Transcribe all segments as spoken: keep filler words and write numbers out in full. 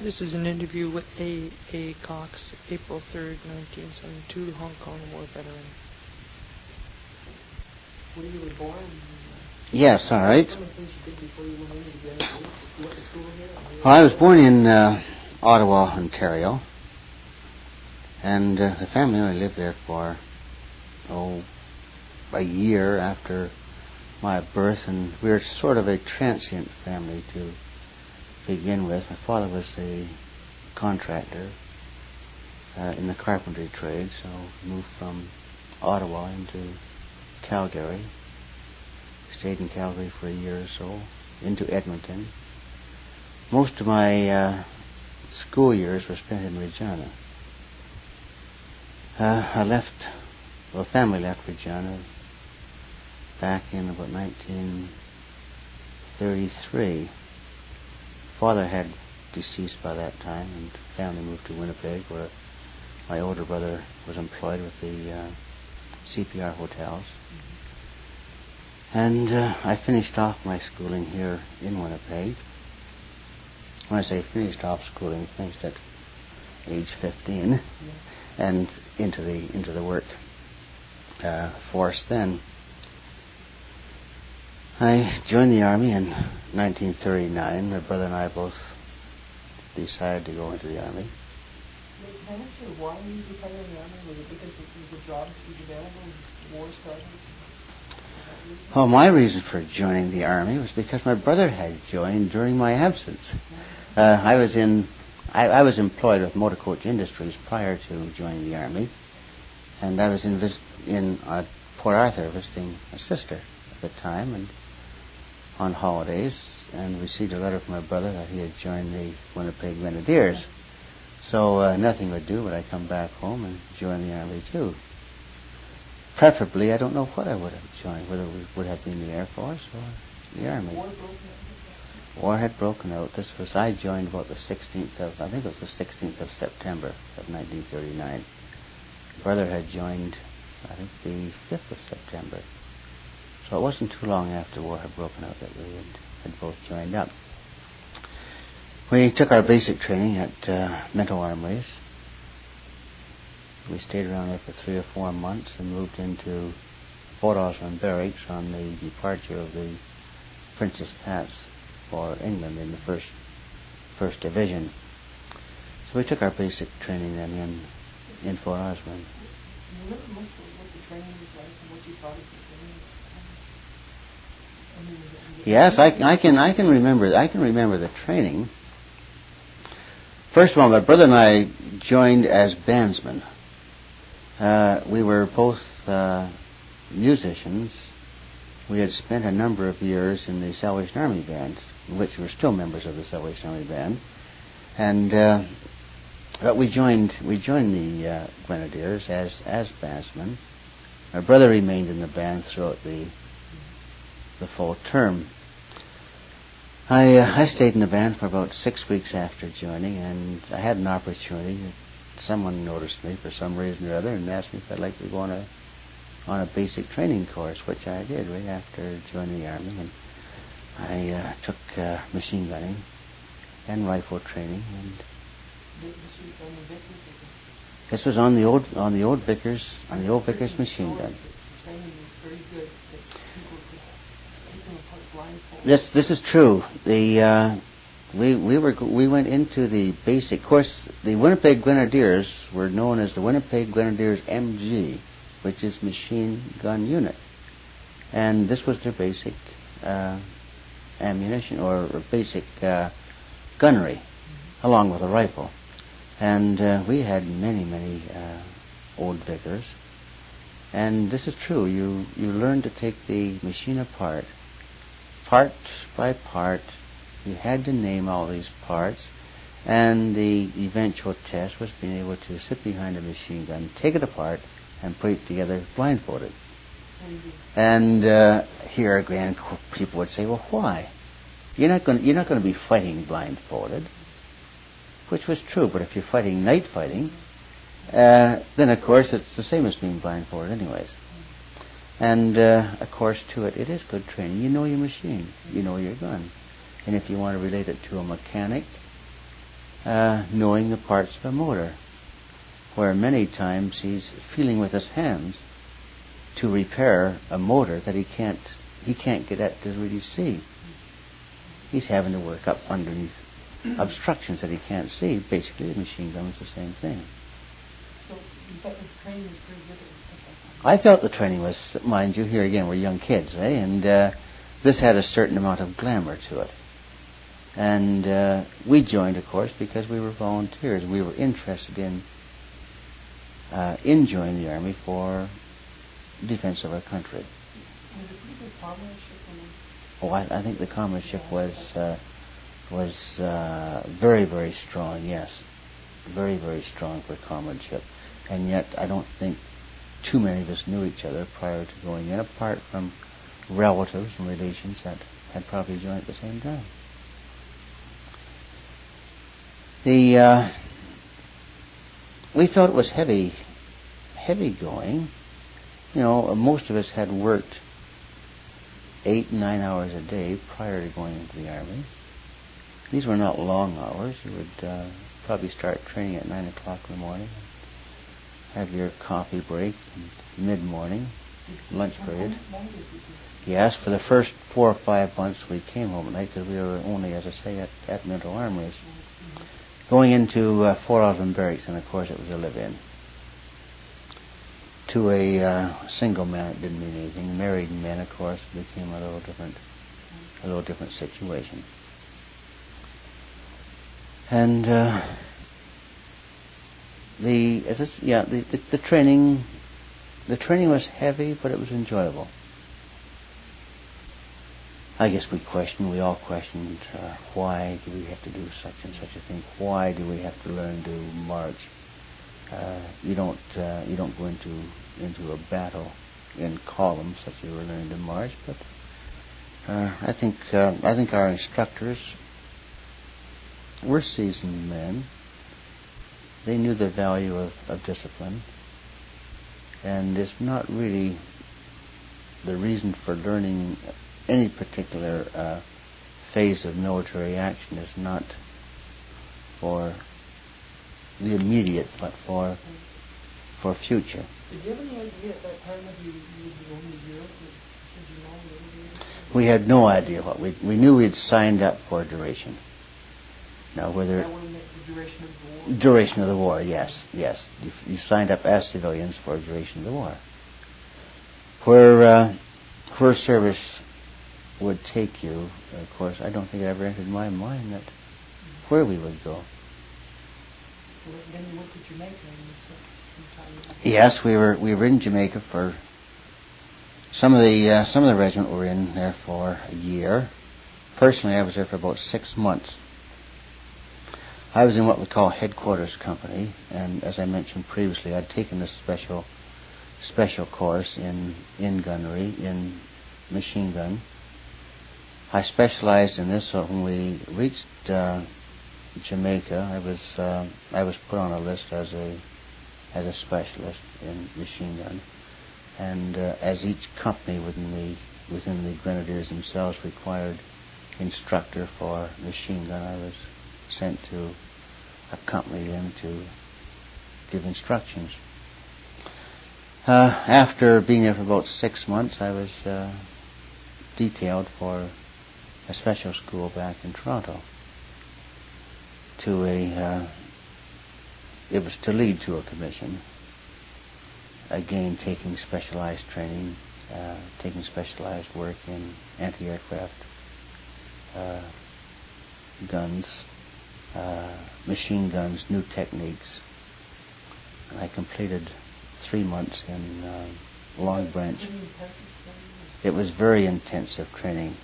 This is an interview with A. A. Cox, April third, nineteen seventy-two, Hong Kong War veteran. When you were born? Yes, all right. Well, I was born in uh, Ottawa, Ontario, and uh, the family only lived there for, oh, a year after my birth, and we were sort of a transient family to begin with. My father was a contractor uh, in the carpentry trade, so moved from Ottawa into Calgary. Stayed in Calgary for a year or so, into Edmonton. Most of my uh, school years were spent in Regina. Uh, I left, well, family left Regina back in about nineteen thirty-three. Father had deceased by that time, and family moved to Winnipeg, where my older brother was employed with the uh, C P R hotels. And uh, I finished off my schooling here in Winnipeg. When I say finished off schooling, finished at age fifteen, yeah. and into the into the work uh, force then. I joined the Army in nineteen thirty-nine. My brother and I both decided to go into the Army. Can I ask you why you decided in the Army? Was it because it was a job that was available when war started? Well, my reason for joining the Army was because my brother had joined during my absence. Uh, I was in, I, I was employed with Motor Coach Industries prior to joining the Army, and I was in vis- in uh, Port Arthur visiting a sister at the time, and on holidays, and received a letter from my brother that he had joined the Winnipeg Grenadiers. So uh, nothing would do but I come back home and join the Army too. Preferably, I don't know what I would have joined, whether it would have been the Air Force or the Army. War had broken out. This was, I joined about the sixteenth of, I think it was the sixteenth of September of nineteen thirty-nine. Brother had joined, I think, the fifth of September. So it wasn't too long after war had broken out that we had, had both joined up. We took our basic training at uh, Minto Armories. We stayed around there for three or four months and moved into Fort Osborne Barracks on the departure of the Princess Pat's for England in the first first division. So we took our basic training then in in Fort Osborne. Do you remember much of what the training was like and what you thought of the training? Yes, I, I can I can remember I can remember the training. First of all, my brother and I joined as bandsmen. Uh, we were both uh, musicians. We had spent a number of years in the Salvation Army Band, in which we were still members of the Salvation Army Band, and uh, but we joined we joined the uh, Grenadiers as as bandsmen. My brother remained in the band throughout the the full term. I uh, I stayed in the band for about six weeks after joining, and I had an opportunity. Someone noticed me for some reason or other and asked me if I'd like to go on a on a basic training course, which I did right after joining the Army. And I uh, took uh, machine gunning and rifle training. And this was on the old on the old Vickers on the old Vickers machine gun. This this is true. The uh, we we were we went into the basic course. The Winnipeg Grenadiers were known as the Winnipeg Grenadiers M G, which is Machine Gun Unit, and this was their basic uh, ammunition or, or basic uh, gunnery, mm-hmm. along with a rifle. And uh, we had many many uh, old Vickers, and this is true. You you learn to take the machine apart. Part by part, you had to name all these parts, and the eventual test was being able to sit behind a machine gun, take it apart, and put it together blindfolded. Mm-hmm. And uh, here again, people would say, "Well, why? You're not going. You're not going to be fighting blindfolded," which was true. But if you're fighting night fighting, uh, then of course it's the same as being blindfolded, anyways. And, uh, of course, to it, it is good training. You know your machine. You know your gun. And if you want to relate it to a mechanic, uh, knowing the parts of a motor, where many times he's feeling with his hands to repair a motor that he can't he can't get at to really see. He's having to work up underneath obstructions that he can't see. Basically, the machine gun is the same thing. So you thought the training was pretty good? I felt the training was, mind you, here again, we're young kids, eh? And uh, this had a certain amount of glamour to it. And uh, we joined, of course, because we were volunteers. We were interested in uh, in joining the Army for defense of our country. Was it pretty good comradeship? Oh, I, I think the comradeship was uh, was uh, very, very strong. Yes, very, very strong for comradeship. And yet, I don't think too many of us knew each other prior to going in, apart from relatives and relations that had probably joined at the same time. The uh, we felt it was heavy, heavy going. You know, most of us had worked eight, nine hours a day prior to going into the Army. These were not long hours. You would uh, probably start training at nine o'clock in the morning, have your coffee break mid-morning, lunch period. Yes, for the first four or five months we came home at night because we were only, as I say, at, at Mental Armories. Going into uh, Fort Osborne Barracks, and of course it was a live-in. To a uh, single man, it didn't mean anything. Married men, of course, became a little different, a little different situation. And uh, the, as it's, yeah, the, the the training, the training was heavy, but it was enjoyable. I guess we questioned, we all questioned, uh, why do we have to do such and such a thing? Why do we have to learn to march? Uh, you don't uh, you don't go into into a battle in columns such as you were learning to march, but uh, I think uh, I think our instructors were seasoned men. They knew the value of, of discipline, and it's not really the reason for learning any particular uh, phase of military action is not for the immediate, but for for future. Did you have any idea at that time that you, you would be going to Europe? Did you know a little bit? We had no idea what we we knew. We'd signed up for a duration. Now whether That would make the duration of the war. Duration of the war, yes, yes. You, you signed up as civilians for a duration of the war. Where uh, where service would take you, of course, I don't think it ever entered my mind that where we would go. Well, then you went to Jamaica and you spent some time. Yes, we were we were in Jamaica for some of the uh, some of the regiment were in there for a year. Personally, I was there for about six months. I was in what we call headquarters company, and as I mentioned previously, I'd taken this special special course in in gunnery, in machine gun. I specialized in this, so when we reached uh, Jamaica, I was uh, I was put on a list as a as a specialist in machine gun, and uh, as each company within the within the Grenadiers themselves required instructor for machine gun, I was sent to accompany them to give instructions. Uh, after being there for about six months, I was uh, detailed for a special school back in Toronto. To a, uh, it was to lead to a commission. Again, taking specialized training, uh, taking specialized work in anti-aircraft uh, guns, uh, machine guns, new techniques. And I completed three months in uh, Long Branch. It was very intensive training.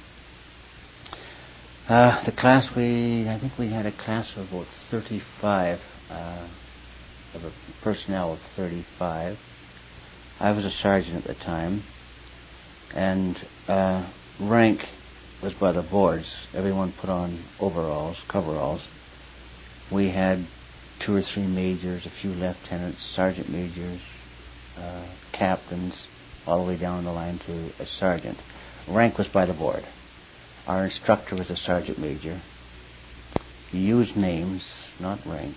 Uh, the class we, I think we had a class of about thirty-five, uh, of a personnel of thirty-five. I was a sergeant at the time, and uh, rank was by the boards. Everyone put on overalls, coveralls. We had two or three majors, a few lieutenants, sergeant majors, uh, captains, all the way down the line to a sergeant. Rank was by the board. Our instructor was a sergeant major, use names, not rank.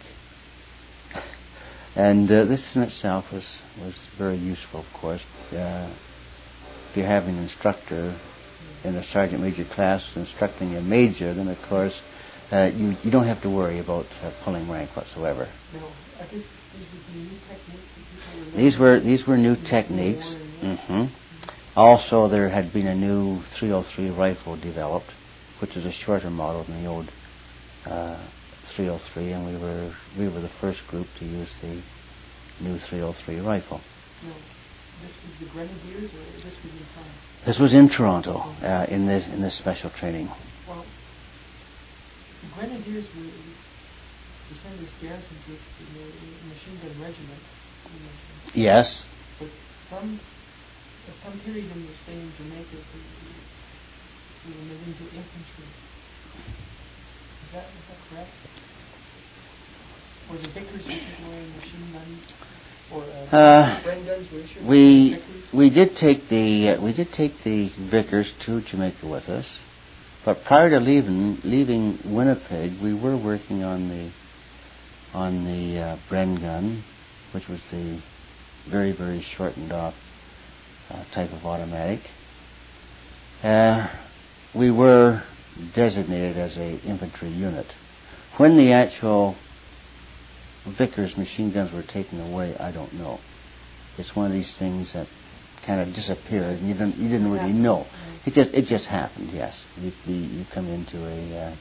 And uh, this in itself was, was very useful, of course. Uh, if you have an instructor in a sergeant major class instructing a major, then of course uh, you, you don't have to worry about uh, pulling rank whatsoever. No, I guess these would be new techniques that people were These were these were new techniques. Mm-hmm. Also, there had been a new three oh three rifle developed, which is a shorter model than the old uh, three oh three, and we were we were the first group to use the new three oh three rifle. No, this was the Grenadiers, or this was in Toronto? This was in Toronto, uh, in this in this special training. Well, the Grenadiers were the Sanders Garrison troops in the machine gun regiment. Yes. But some at some period in your stay in Jamaica, we, we were moving to infantry. Is that is that correct? Or the Vickers were wearing machine guns, or uh, uh, Bren guns were issued? We we did take the uh, we did take the Vickers to Jamaica with us, but prior to leaving leaving Winnipeg, we were working on the on the uh, Bren gun, which was the very very shortened off uh, type of automatic. Uh, we were designated as a infantry unit. When the actual Vickers machine guns were taken away, I don't know. It's one of these things that kind of disappeared, and you didn't you didn't really know. It just it just happened. Yes, you you, you come into a uh,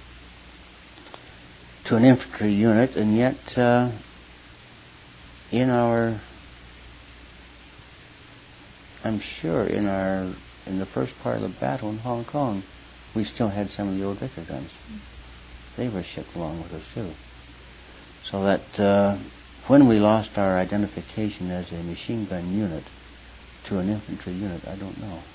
to an infantry unit, and yet uh, in our I'm sure in our in the first part of the battle in Hong Kong, we still had some of the old Vickers guns. They were shipped along with us too. So that uh, when we lost our identification as a machine gun unit to an infantry unit, I don't know.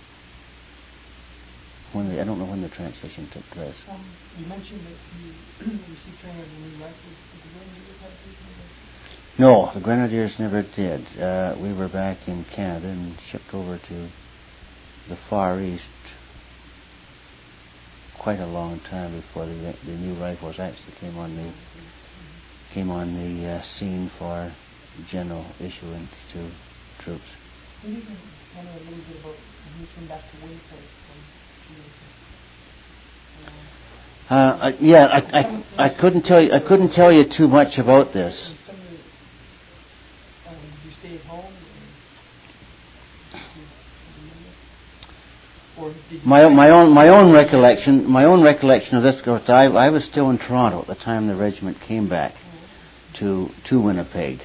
When the, I don't know when the transition took place. Um, you mentioned that you received training on the new rifles. Did the Grenadiers have training? No, the Grenadiers never did. Uh, we were back in Canada and shipped over to the Far East quite a long time before the the new rifles actually came on the came on the uh, scene for general issuance to troops. Can you tell me a little bit about when you came back to Winnipeg from Uh, I, yeah, I, I, I couldn't tell you. I couldn't tell you too much about this. Um, did you stay at home? Or did you my my own my own recollection my own recollection of this goes. I I was still in Toronto at the time the regiment came back to to Winnipeg.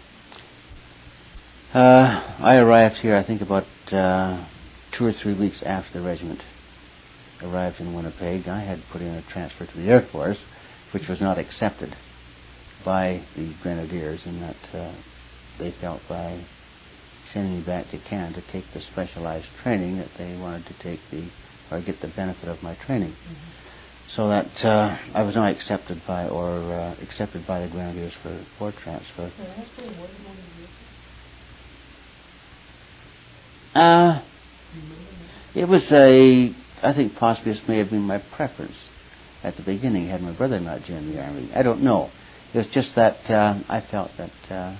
Uh, I arrived here, I think, about uh, two or three weeks after the regiment arrived in Winnipeg. I had put in a transfer to the Air Force, which was not accepted by the Grenadiers, in that uh, they felt by sending me back to Canada to take the specialized training that they wanted to take the or get the benefit of my training. Mm-hmm. So that uh, I was not accepted by or uh, accepted by the Grenadiers for for transfer. Uh, it was a, I think possibly this may have been my preference at the beginning, had my brother not joined the Army. I don't know. It was just that uh, I felt that uh,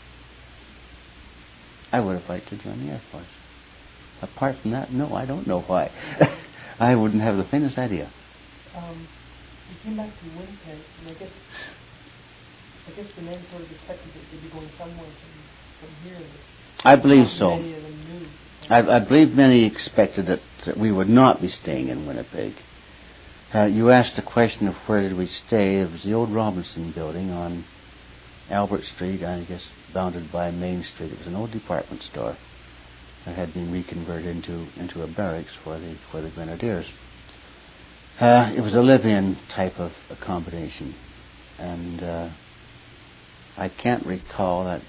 I would have liked to join the Air Force. Apart from that, no, I don't know why. I wouldn't have the faintest idea. Um, you came back to Winnipeg, and I guess, I guess the men sort of expected that you'd be going somewhere from, from here. I believe so. Many of them knew. I, I believe many expected that, that we would not be staying in Winnipeg. Uh, you asked the question of where did we stay. It was the old Robinson building on Albert Street, I guess bounded by Main Street. It was an old department store that had been reconverted into into a barracks for the for the Grenadiers. Uh, it was a live-in type of accommodation, and uh, I can't recall that,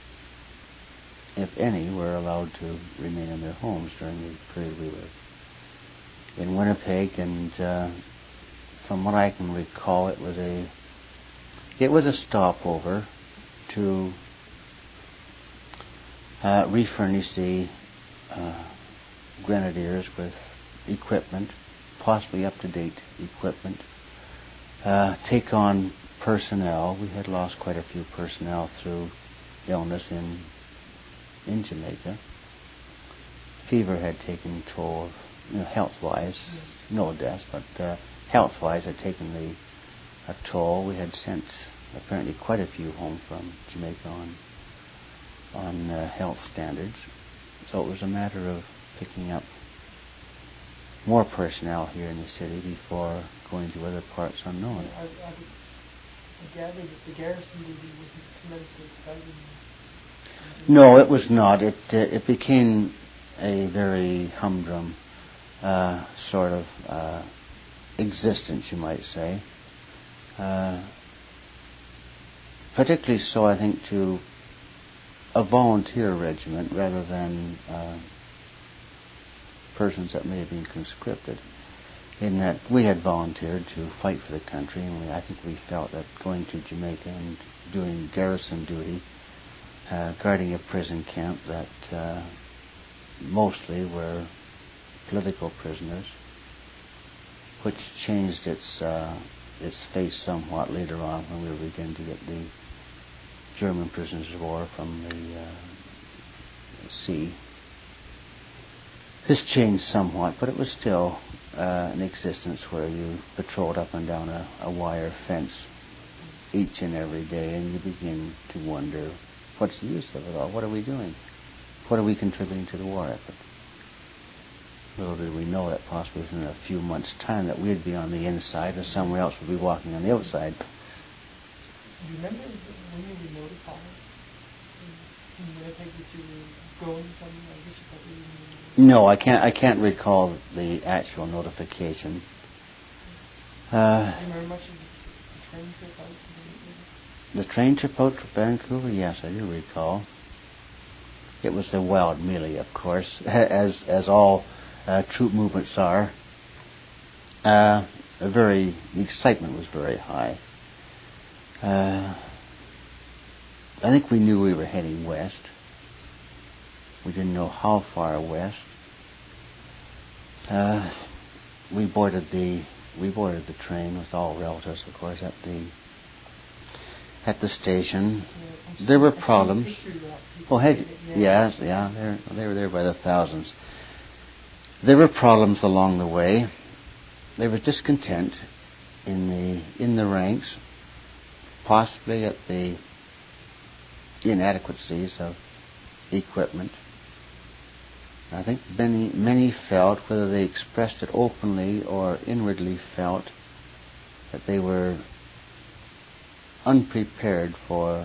if any, were allowed to remain in their homes during the period we were in Winnipeg. And uh, from what I can recall, it was a it was a stopover to uh, refurnish the uh, Grenadiers with equipment, possibly up-to-date equipment, uh, take on personnel. We had lost quite a few personnel through illness in in Jamaica. Fever had taken toll of, you know, health-wise, yes. No deaths, but uh, health-wise had taken the a toll. We had sent apparently quite a few home from Jamaica on on uh, health standards. So it was a matter of picking up more personnel here in the city before going to other parts unknown. I, I, I gather that the garrison duty wasn't tremendously exciting. No, it was not. It uh, it became a very humdrum uh, sort of uh, existence, you might say. Uh, particularly so, I think, to a volunteer regiment rather than uh, persons that may have been conscripted, in that we had volunteered to fight for the country, and we, I think we felt that going to Jamaica and doing garrison duty, uh, guarding a prison camp that uh, mostly were political prisoners, which changed its uh, its face somewhat later on when we were beginning to get the German prisoners of war from the uh, sea. This changed somewhat, but it was still uh, an existence where you patrolled up and down a, a wire fence each and every day, and you begin to wonder, what's the use of it all? What are we doing? What are we contributing to the war effort? Little did we know that possibly within a few months' time that we'd be on the inside and someone else would be walking on the outside. Do you remember when you were notified in Winnipeg that you were going somewhere? I guess you probably didn't. No, I can't. I can't recall the actual notification. Uh, do you remember much of the train trip out to Vancouver? The train trip out to Vancouver? Yes, I do recall. It was a wild melee, of course, as as all uh, troop movements are. Uh, a very the excitement was very high. Uh, I think we knew we were heading west. We didn't know how far west. Uh, we boarded the we boarded the train with all relatives, of course, at the at the station. Yeah, there were problems. Oh, had, yeah. yes, yeah, they were there by the thousands. There were problems along the way. There was discontent in the in the ranks, possibly at the inadequacies of equipment. I think many many felt, whether they expressed it openly or inwardly felt, that they were unprepared for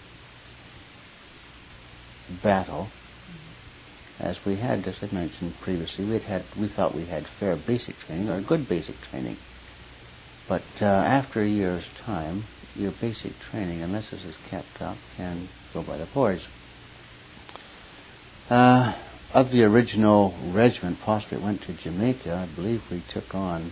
battle. As we had, as I mentioned previously, we had we thought we had fair basic training, or good basic training. But uh, after a year's time, your basic training, unless this is kept up, can go by the boards. Uh, of the original regiment, possibly it went to Jamaica, I believe we took on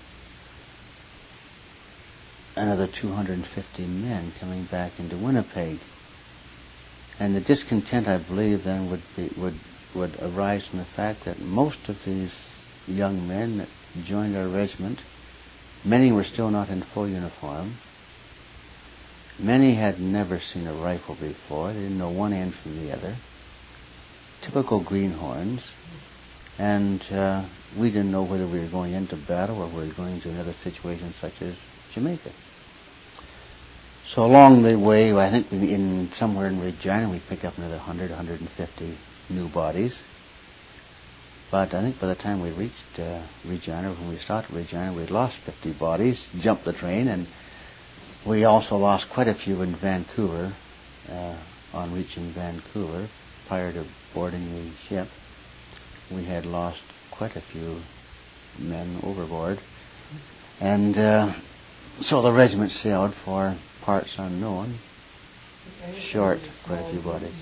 another two hundred fifty men coming back into Winnipeg. And the discontent, I believe, then would be, would would arise from the fact that most of these young men that joined our regiment, many were still not in full uniform. Many had never seen a rifle before. They didn't know one end from the other. Typical greenhorns. And uh, we didn't know whether we were going into battle or we were going to another situation such as Jamaica. So along the way, I think we, in somewhere in Regina, we picked up another one hundred, one hundred fifty new bodies. But I think by the time we reached uh, Regina, when we started Regina, we had lost fifty bodies, jumped the train, and we also lost quite a few in Vancouver uh, on reaching Vancouver. Prior to boarding the ship, we had lost quite a few men overboard. And uh, so the regiment sailed for parts unknown, short quite a few bodies.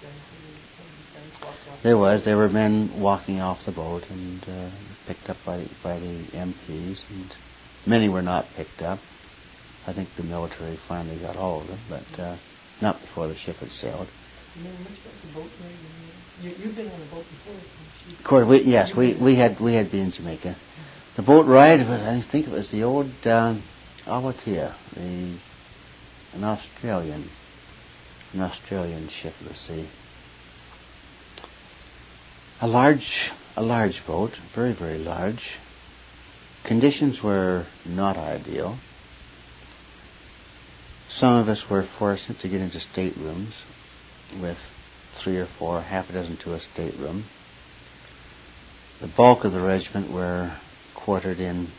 There was. There were men walking off the boat and uh, picked up by by the M Ps, and many were not picked up. I think the military finally got all of them, but uh, not before the ship had sailed. You, you've been on a boat before. Of course, we, yes, we, we had we had been in Jamaica. The boat ride, I think it was the old uh, Awatea, the an Australian, an Australian ship of the sea. A large, a large boat, very, very large. Conditions were not ideal. Some of us were fortunate to get into staterooms with three or four, half a dozen to a stateroom. The bulk of the regiment were quartered in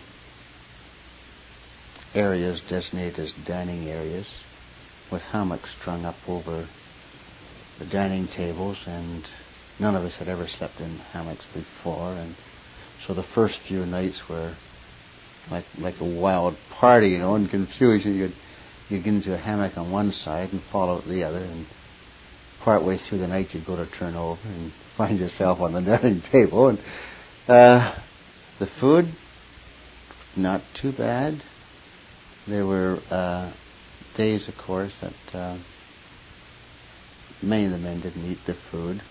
areas designated as dining areas, with hammocks strung up over the dining tables, and none of us had ever slept in hammocks before, and so the first few nights were like like a wild party, you know, in confusion. You'd you'd get into a hammock on one side and fall out the other, and partway through the night you'd go to turn over and find yourself on the dining table. And uh, the food, not too bad. There were uh, days, of course, that uh, many of the men didn't eat the food.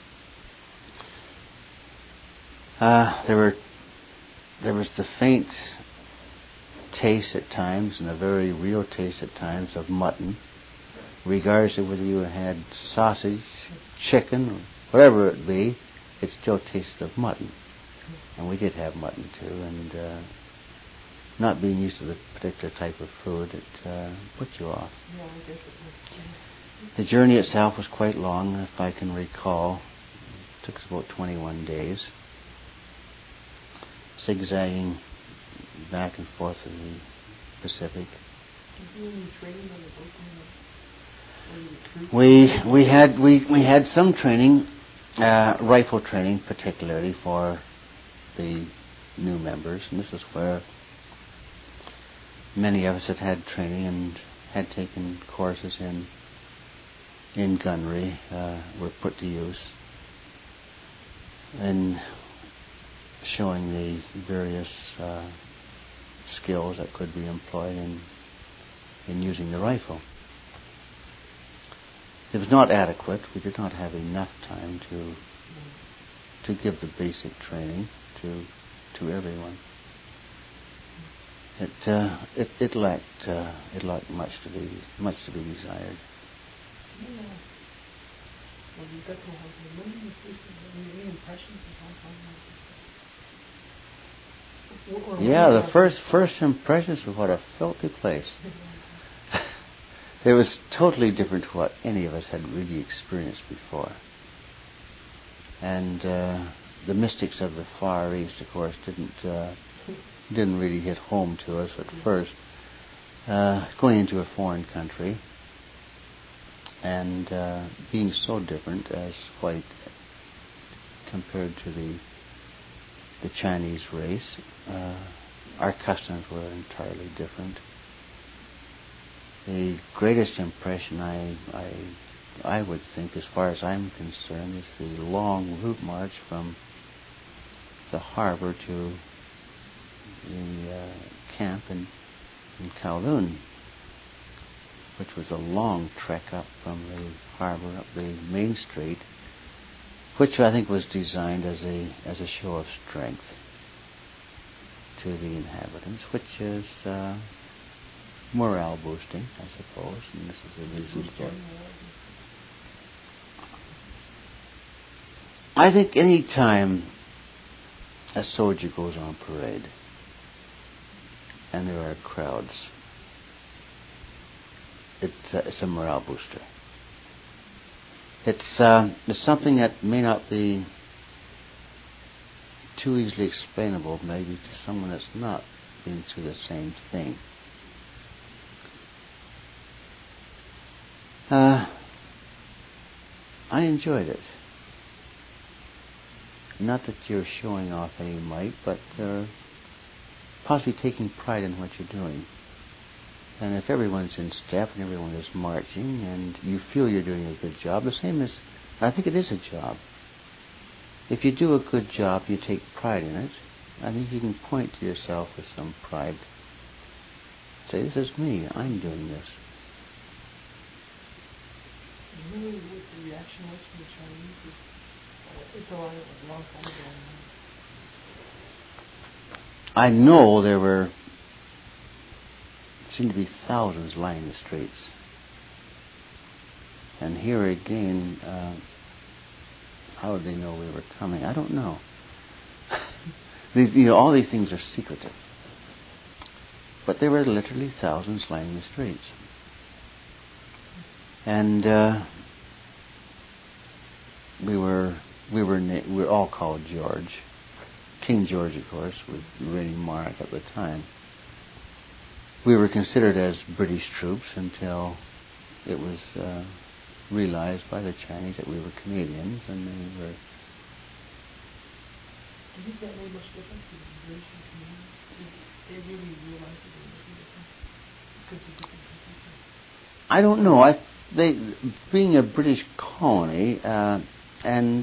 Uh, there were there was the faint taste at times, and a very real taste at times, of mutton, regardless of whether you had sausage, chicken, or whatever it be. It still tasted of mutton, and we did have mutton too. And uh, not being used to the particular type of food, it uh, put you off. Yeah, I guess it was. The journey itself was quite long, if I can recall. It took us about twenty-one days, zigzagging back and forth in the Pacific. Did you do any training on the boat? We we had we we had some training, uh, rifle training, particularly for the new members, and this is where many of us had had training and had taken courses in in gunnery, uh, were put to use in showing the various uh, skills that could be employed in in using the rifle. It was not adequate. We did not have enough time to to give the basic training to to everyone. It uh, it it lacked uh, it lacked much to be much to be desired. Yeah. Well, you got to have any any impressions of Hong Kong? Yeah, the first first impressions of what a filthy place. It was totally different to what any of us had really experienced before. And uh, the mystics of the Far East, of course, didn't uh, didn't really hit home to us at first. Uh, going into a foreign country and uh, being so different as white compared to the the Chinese race, uh, our customs were entirely different. The greatest impression I, I I would think, as far as I'm concerned, is the long route march from the harbor to the uh, camp in, in Kowloon, which was a long trek up from the harbor up the main street, which I think was designed as a as a show of strength to the inhabitants, which is uh, morale boosting, I suppose, and this is the reason for it. I think any time a soldier goes on parade and there are crowds, it's, uh, it's a morale booster. It's, uh, it's something that may not be too easily explainable, maybe, to someone that's not been through the same thing. Uh, I enjoyed it. Not that you're showing off any might, but uh, possibly taking pride in what you're doing. And if everyone's in step and everyone is marching and you feel you're doing a good job, the same as, I think it is a job. If you do a good job, you take pride in it, I think you can point to yourself with some pride. Say, this is me, I'm doing this. You know what the reaction was from the Chinese? It's a long, a long time ago. I know there were seemed to be thousands lining the streets. And here again, uh, how did they know we were coming? I don't know. These, you know, all these things are secretive. But there were literally thousands lining the streets. And uh, we were we were na- we were all called George, King George, of course, was the reigning monarch at the time. We were considered as British troops until it was uh, realized by the Chinese that we were Canadians, and they were. Do you think that made much difference in the British and Canadians? Did they really realize that they were making a difference? Because of different countries? I don't know. I they being a British colony, uh, and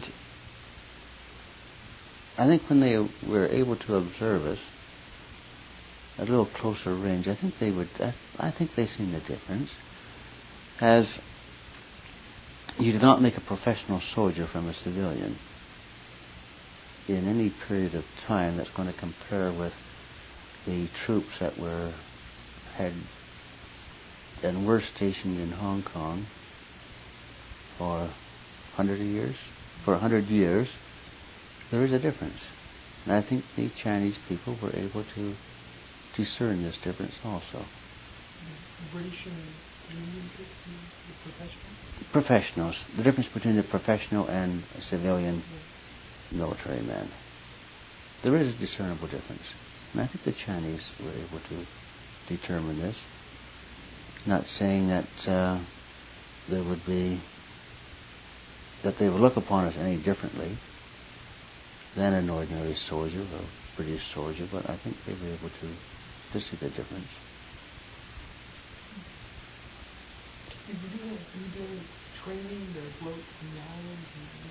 I think when they were able to observe us at a little closer range, I think they would. I, I think they seen the difference, as you do not make a professional soldier from a civilian in any period of time that's going to compare with the troops that were had and were stationed in Hong Kong for a hundred years. For a hundred years, there is a difference, and I think the Chinese people were able to discern this difference also. The British and Canadian troops, the professionals. Professionals. The difference between the professional and a civilian Yeah. military man. There is a discernible difference, and I think the Chinese were able to determine this. Not saying that uh, there would be that they would look upon us any differently than an ordinary soldier or British soldier, but I think they were able to, to see the difference. Did you do any, you do any training or work in the islands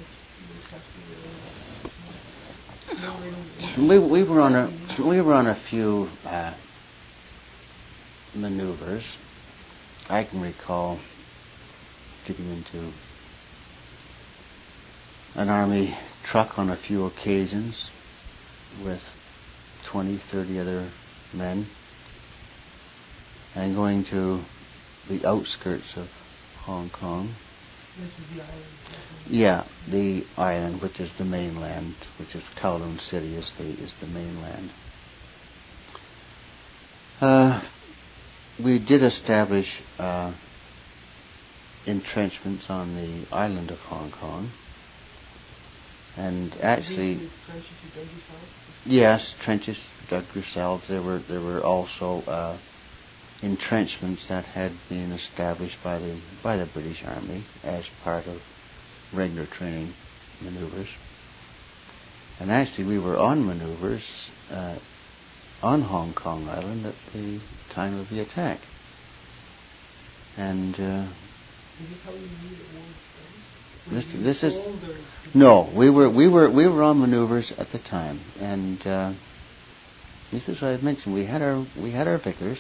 and We we were on a we were on a few uh, maneuvers. I can recall getting into an army truck on a few occasions with twenty, thirty other men, and going to the outskirts of Hong Kong. This is the island. Yeah, the island, which is the mainland, which is Kowloon City, is the is the mainland. Uh, we did establish uh, entrenchments on the island of Hong Kong, and actually, yes, trenches dug yourselves. There were there were also uh, entrenchments that had been established by the by the British Army as part of regular training maneuvers. And actually, we were on maneuvers uh, on Hong Kong Island at the time of the attack. And uh, this, this is no, we were we were we were on maneuvers at the time, and uh, this is what I mentioned. We had our we had our vicars.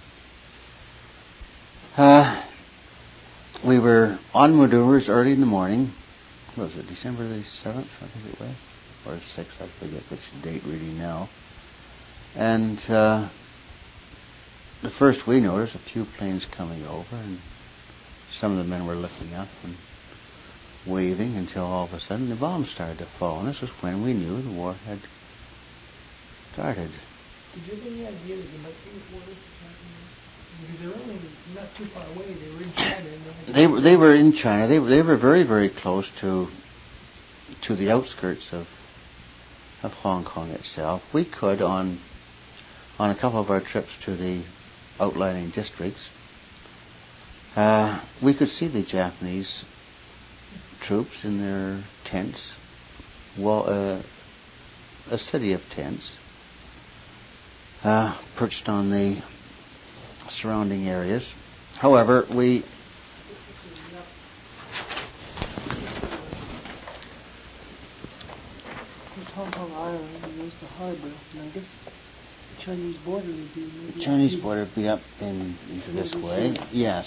Uh, we were on maneuvers early in the morning. What was it, December the seventh, I think it was, or sixth, I forget which date really now. And uh, the first we noticed, a few planes coming over, and some of the men were looking up and waving until all of a sudden the bombs started to fall. And this was when we knew the war had started. Did you have any idea that you might be at war with the Japanese? Because they're only not too far away. They were in China. And they, they were they were in China. They were they were very very close to to the outskirts of of Hong Kong itself. We could on on a couple of our trips to the outlying districts. Uh, we could see the Japanese troops in their tents. Well, uh, a city of tents uh, perched on the surrounding areas. However, we This Hong Kong Island is the harbor, and I guess the Chinese border would be maybe Chinese border would be up in into this way. Yes.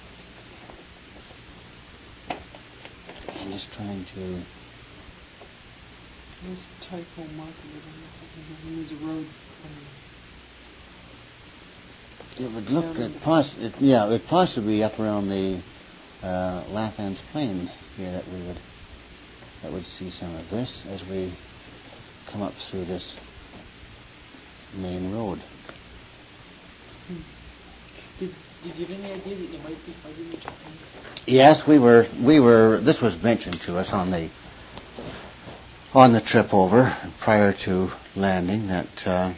I'm just trying to. There's a typo marker. There's a road. It would look at poss- it, yeah, it would possibly be up around the uh, Lathans Plain here that we would that would see some of this as we come up through this main road. Hmm. Did, did you have any idea that you might be fighting the Japanese? Yes, we were. We were. This was mentioned to us on the on the trip over prior to landing that. Uh,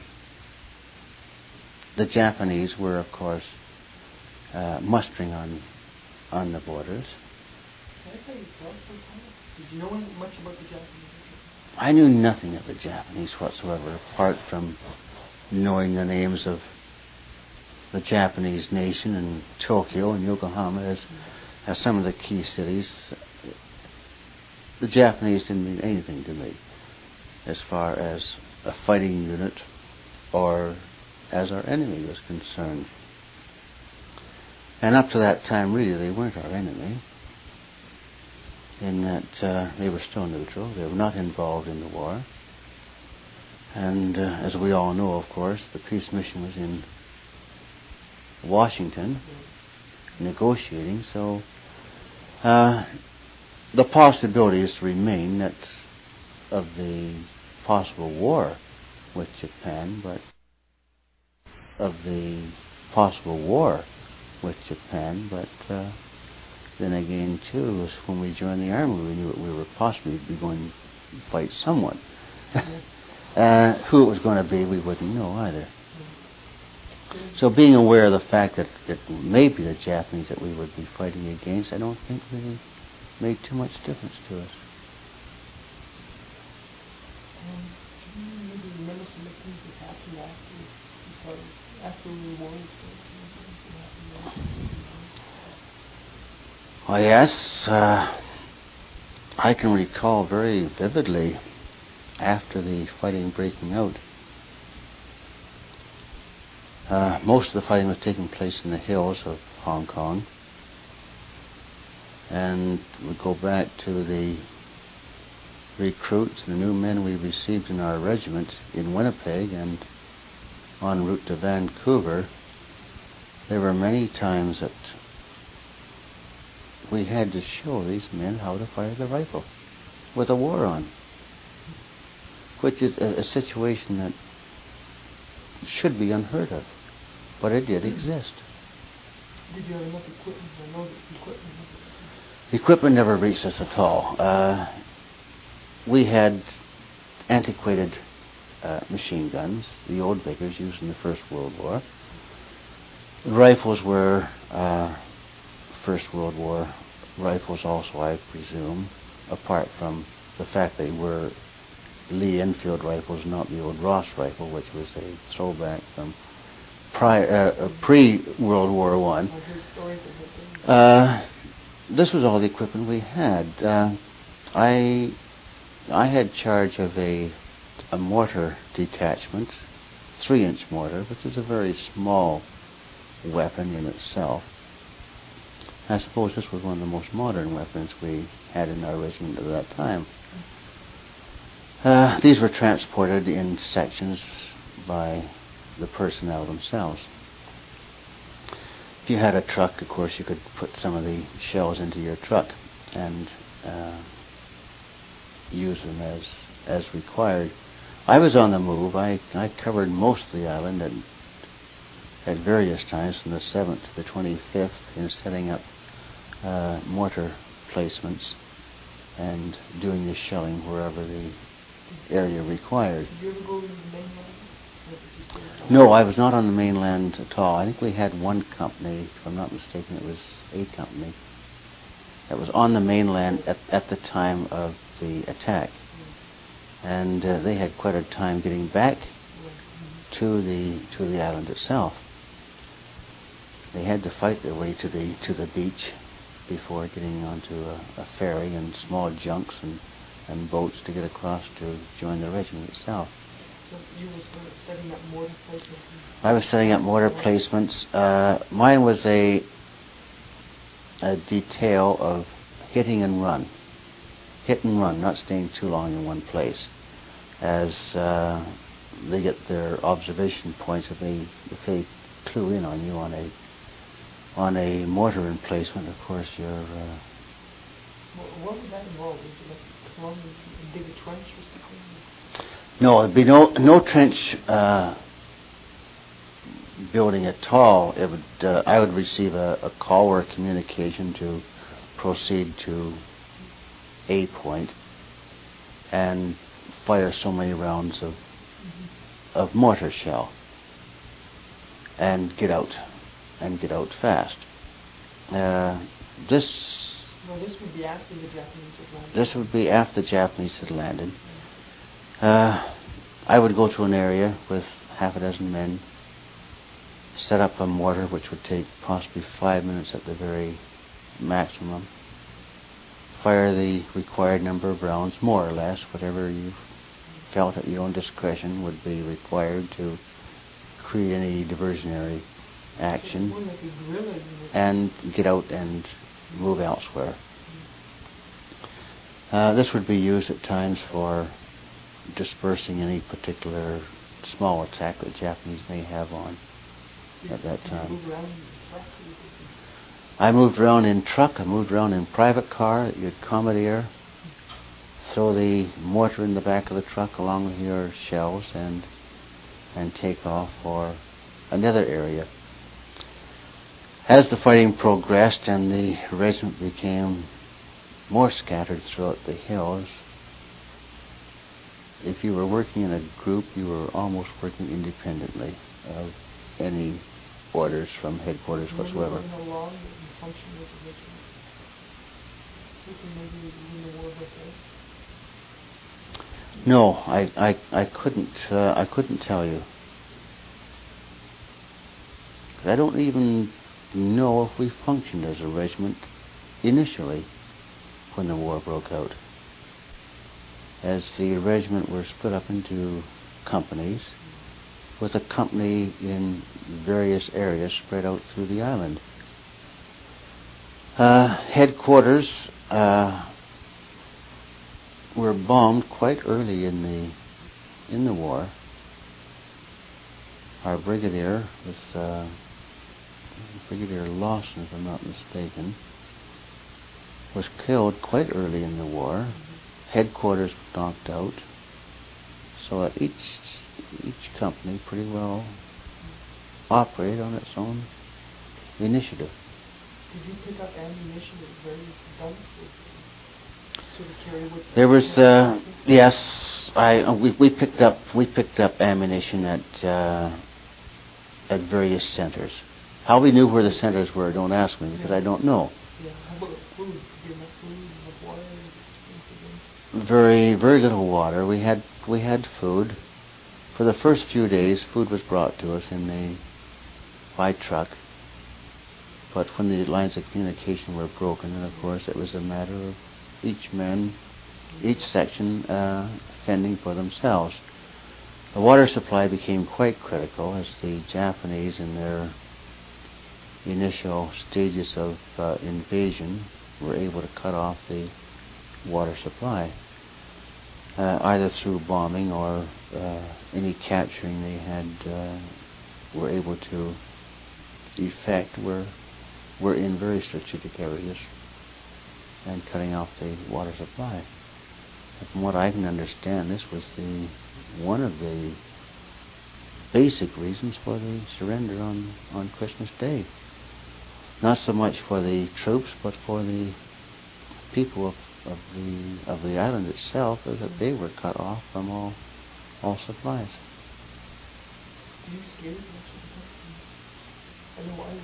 The Japanese were, of course, uh, mustering on on the borders. Did you know much about the Japanese? I knew nothing of the Japanese whatsoever, apart from knowing the names of the Japanese nation and Tokyo and Yokohama as, as some of the key cities. The Japanese didn't mean anything to me as far as a fighting unit or as our enemy was concerned. And up to that time, really, they weren't our enemy, in that uh, they were still neutral. They were not involved in the war. And uh, as we all know, of course, the peace mission was in Washington, negotiating, so uh, the possibilities remain that of the possible war with Japan, but of the possible war with Japan, but uh, then again, too, when we joined the army, we knew that we were possibly be going to fight someone. uh, who it was going to be, we wouldn't know either. So being aware of the fact that it may be the Japanese that we would be fighting against, I don't think really made too much difference to us. Um, do you maybe remember some of the things that happened after you started, after the war started? Oh yes, uh, I can recall very vividly after the fighting breaking out. Uh, most of the fighting was taking place in the hills of Hong Kong. And we go back to the recruits, the new men we received in our regiment in Winnipeg and en route to Vancouver. There were many times that we had to show these men how to fire the rifle with a war on, which is a, a situation that should be unheard of, but it did exist. Did you have enough equipment? I know that equipment The equipment never reached us at all. Uh, we had antiquated uh, machine guns, the old Vickers used in the First World War. The rifles were uh, First World War rifles also, I presume, apart from the fact they were Lee Enfield rifles, not the old Ross rifle, which was a throwback from prior, uh, pre-World War One. Uh, this was all the equipment we had. Uh, I I had charge of a a mortar detachment, three-inch mortar, which is a very small weapon in itself. I suppose this was one of the most modern weapons we had in our regiment at that time. Uh, these were transported in sections by the personnel themselves. If you had a truck, of course, you could put some of the shells into your truck and uh, use them as as required. I was on the move. I, I covered most of the island at, at various times, from the seventh to the twenty-fifth, in setting up uh, mortar placements and doing the shelling wherever the area required. Did you ever go to the mainland? No, I was not on the mainland at all. I think we had one company, if I'm not mistaken, it was a company that was on the mainland at, at the time of the attack. And uh, they had quite a time getting back to the to the island itself. They had to fight their way to the to the beach before getting onto a, a ferry and small junks and, and boats to get across to join the regiment itself. So you were sort of setting up mortar placements? I was setting up mortar placements. Uh, mine was a a detail of hitting and run. Hit and run, not staying too long in one place. As uh, they get their observation points, if they if they clue in on you on a on a mortar emplacement. Of course, you're. Uh, what, what would that involve? Would you like come along and dig a trench or something? no, it'd be no no trench uh, building at all. It would. Uh, I would receive a, a call or a communication to proceed to a point and fire so many rounds of mm-hmm. of mortar shell and get out and get out fast. Uh, this well, this would be after the Japanese had landed. This would be after the Japanese had landed. Uh, I would go to an area with half a dozen men, set up a mortar, which would take possibly five minutes at the very maximum. Fire the required number of rounds, more or less, whatever you felt at your own discretion would be required to create any diversionary action, more like a guerrilla, and get out and move elsewhere. Uh, this would be used at times for dispersing any particular small attack that the Japanese may have on at that time. I moved around in truck, I moved around in private car that you'd commandeer, throw the mortar in the back of the truck along with your shells and and take off for another area. As the fighting progressed and the regiment became more scattered throughout the hills, if you were working in a group, you were almost working independently of any orders from headquarters whatsoever. No, I, I, I couldn't uh, I couldn't tell you. I don't even know if we functioned as a regiment initially when the war broke out. As the regiment were split up into companies, with a company in various areas spread out through the island. Uh, headquarters uh, were bombed quite early in the in the war. Our brigadier was uh, Brigadier Lawson, if I'm not mistaken, was killed quite early in the war. Headquarters knocked out, so that each each company pretty well operated on its own initiative. Did you pick up ammunition at various dumps? Sort of carry with there was uh, yes, I uh, we we picked up we picked up ammunition at uh, at various centers. How we knew where the centers were, don't ask me, because I don't know. Yeah. How about food? Did you have food and water? Very, very little water. We had we had food. For the first few days, food was brought to us in the by truck. But when the lines of communication were broken, and of course it was a matter of each man, each section uh, fending for themselves. The water supply became quite critical as the Japanese, in their initial stages of uh, invasion, were able to cut off the water supply, uh, either through bombing or uh, any capturing they had uh, were able to effect were were in very strategic areas and cutting off the water supply. And from what I can understand, this was the one of the basic reasons for the surrender on, on Christmas Day. Not so much for the troops, but for the people of, of the of the island itself, is that they were cut off from all all supplies. Are you scared? I know I was.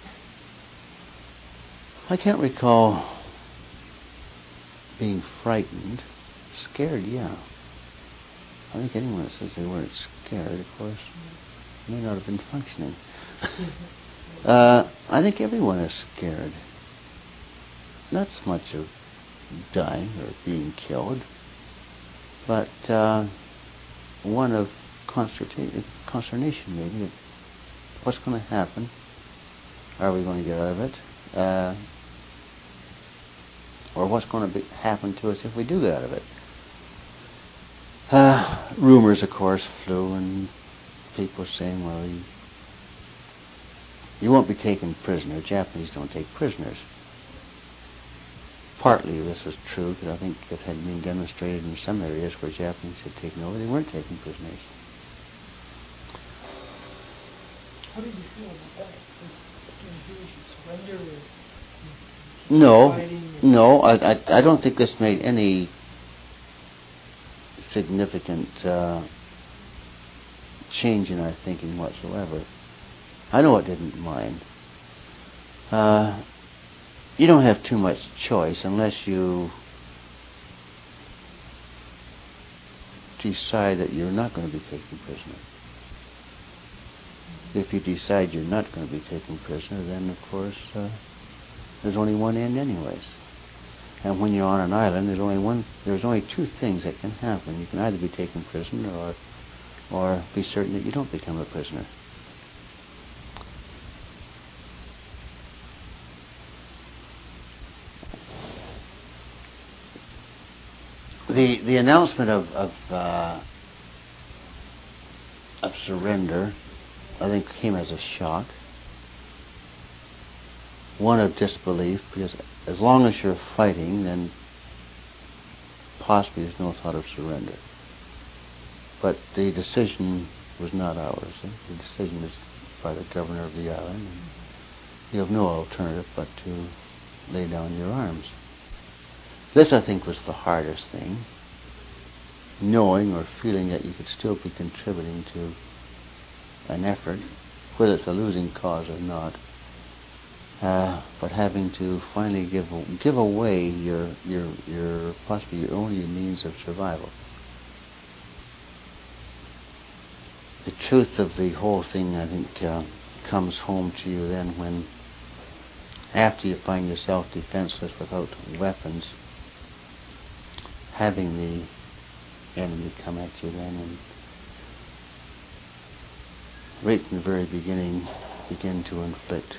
I can't recall being frightened. Scared, yeah. I think anyone that says they weren't scared, of course, mm-hmm. may not have been functioning. uh, I think everyone is scared. Not so much of dying or being killed, but uh, one of consterta- consternation, maybe. That what's going to happen? Are we going to get out of it? Uh, or what's going to be, happen to us if we do get out of it? Uh, rumors, of course, flew, and people saying, well, he, you won't be taken prisoner. Japanese don't take prisoners. Partly this was true, because I think it had been demonstrated in some areas where Japanese had taken over, they weren't taking prisoners. How did you feel about that? Did you surrender? Or no, fighting? no, I, I, I don't think this made any significant uh, change in our thinking whatsoever. I know it didn't mind. Uh, you don't have too much choice unless you decide that you're not going to be taken prisoner. If you decide you're not going to be taken prisoner, then of course uh, there's only one end anyways. And when you're on an island, there's only one. There's only two things that can happen. You can either be taken prisoner, or, or be certain that you don't become a prisoner. The the announcement of of, uh, of surrender, I think, came as a shock. One of disbelief, because as long as you're fighting, then possibly there's no thought of surrender. But the decision was not ours. The decision is by the governor of the island, and you have no alternative but to lay down your arms. This, I think, was the hardest thing, knowing or feeling that you could still be contributing to an effort, whether it's a losing cause or not, uh, but having to finally give give away your your your possibly your only means of survival. The truth of the whole thing, I think, uh, comes home to you then when, after you find yourself defenseless without weapons, having the enemy come at you then, and right from the very beginning begin to inflict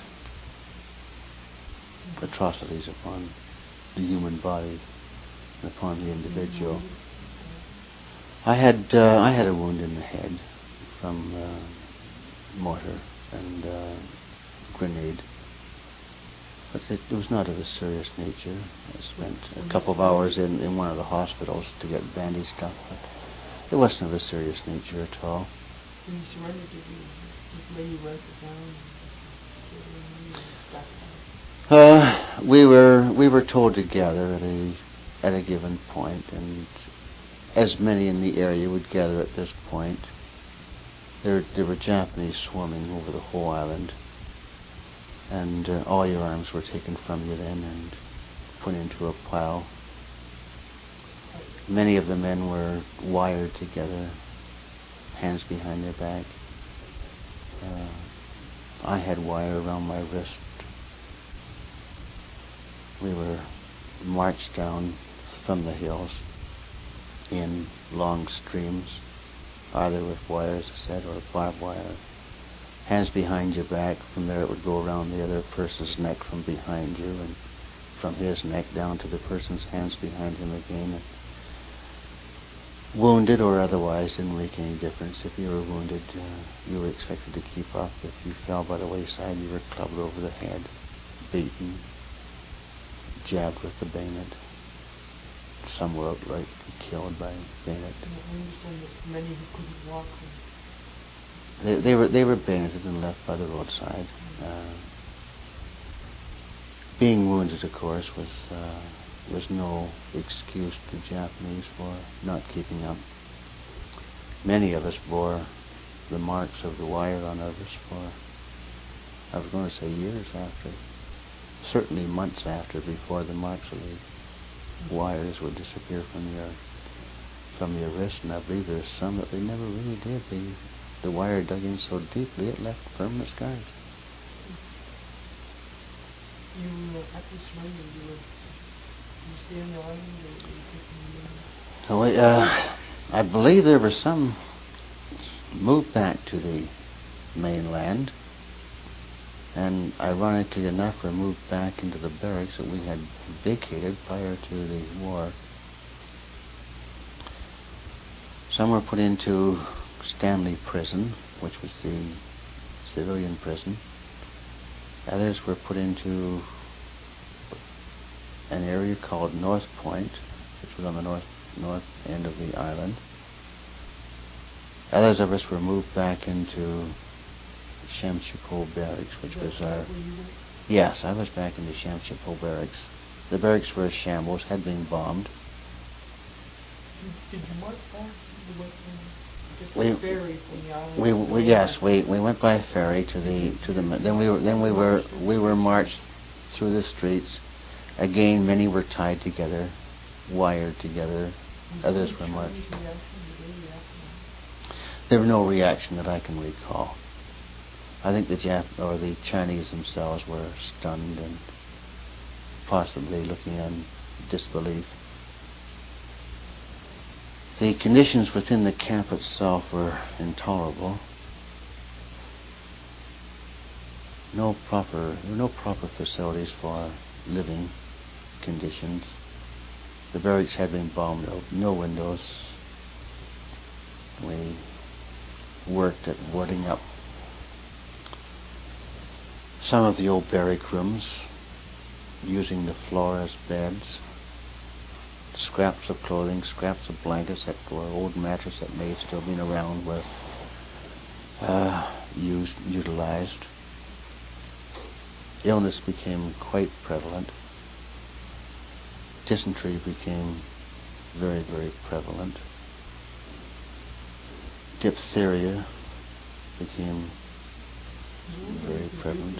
atrocities upon the human body and upon the individual. I had uh, I had a wound in the head from uh, mortar and uh, grenade, but it, it was not of a serious nature. I spent a couple of hours in, in one of the hospitals to get bandaged up, but it wasn't of a serious nature at all. When you surrendered, did you just lay your rifle down? Uh, we were we were told to gather at a at a given point, and as many in the area would gather at this point. There there were Japanese swarming over the whole island, and uh, all your arms were taken from you then and put into a pile. Many of the men were wired together, hands behind their back. Uh, I had wire around my wrist. We were marched down from the hills in long streams, either with wire, as I said, or barbed wire. Hands behind your back. From there it would go around the other person's neck from behind you, and from his neck down to the person's hands behind him again. Wounded or otherwise didn't make any difference. If you were wounded, uh, you were expected to keep up. If you fell by the wayside, you were clubbed over the head, beaten, jabbed with the bayonet. Some were outright killed by bayonet. I understand that many who couldn't walk. They, they were they were bayoneted and left by the roadside. Uh, being wounded, of course, was uh, was no excuse to the Japanese for not keeping up. Many of us bore the marks of the wire on others for, I was going to say years after, certainly months after, before the marks of the wires would disappear from your from your wrist. And I believe there's some that they never really did. They, the wire dug in so deeply it left permanent scars. You uh, after surrender, you were you stay on the island, or you Oh, uh, I believe there were some moved back to the mainland, and ironically enough were moved back into the barracks that we had vacated prior to the war. Some were put into Stanley Prison, which was the civilian prison, Others were put into an area called North Point, which was on the north north end of the island. Others of us were moved back into Shamshapol Barracks, which was our... Yes, I was back in the Shamshapol Barracks. The barracks were a shambles, had been bombed. Did you march back? You went from, we, just ferry from the island? We, we yes, we, we went by ferry to the to the then we were then we were we were marched through the streets. Again, many were tied together, wired together. Others were marched. There was no reaction that I can recall. I think the Jap or the Chinese themselves were stunned and possibly looking in disbelief. The conditions within the camp itself were intolerable. No proper, there were no proper facilities for living conditions. The barracks had been bombed out, no windows. We worked at boarding up some of the old barrack rooms, using the floor as beds. Scraps of clothing, scraps of blankets that were old mattress that may have still been around were uh, used, utilized. Illness became quite prevalent. Dysentery became very, very prevalent. Diphtheria became very prevalent.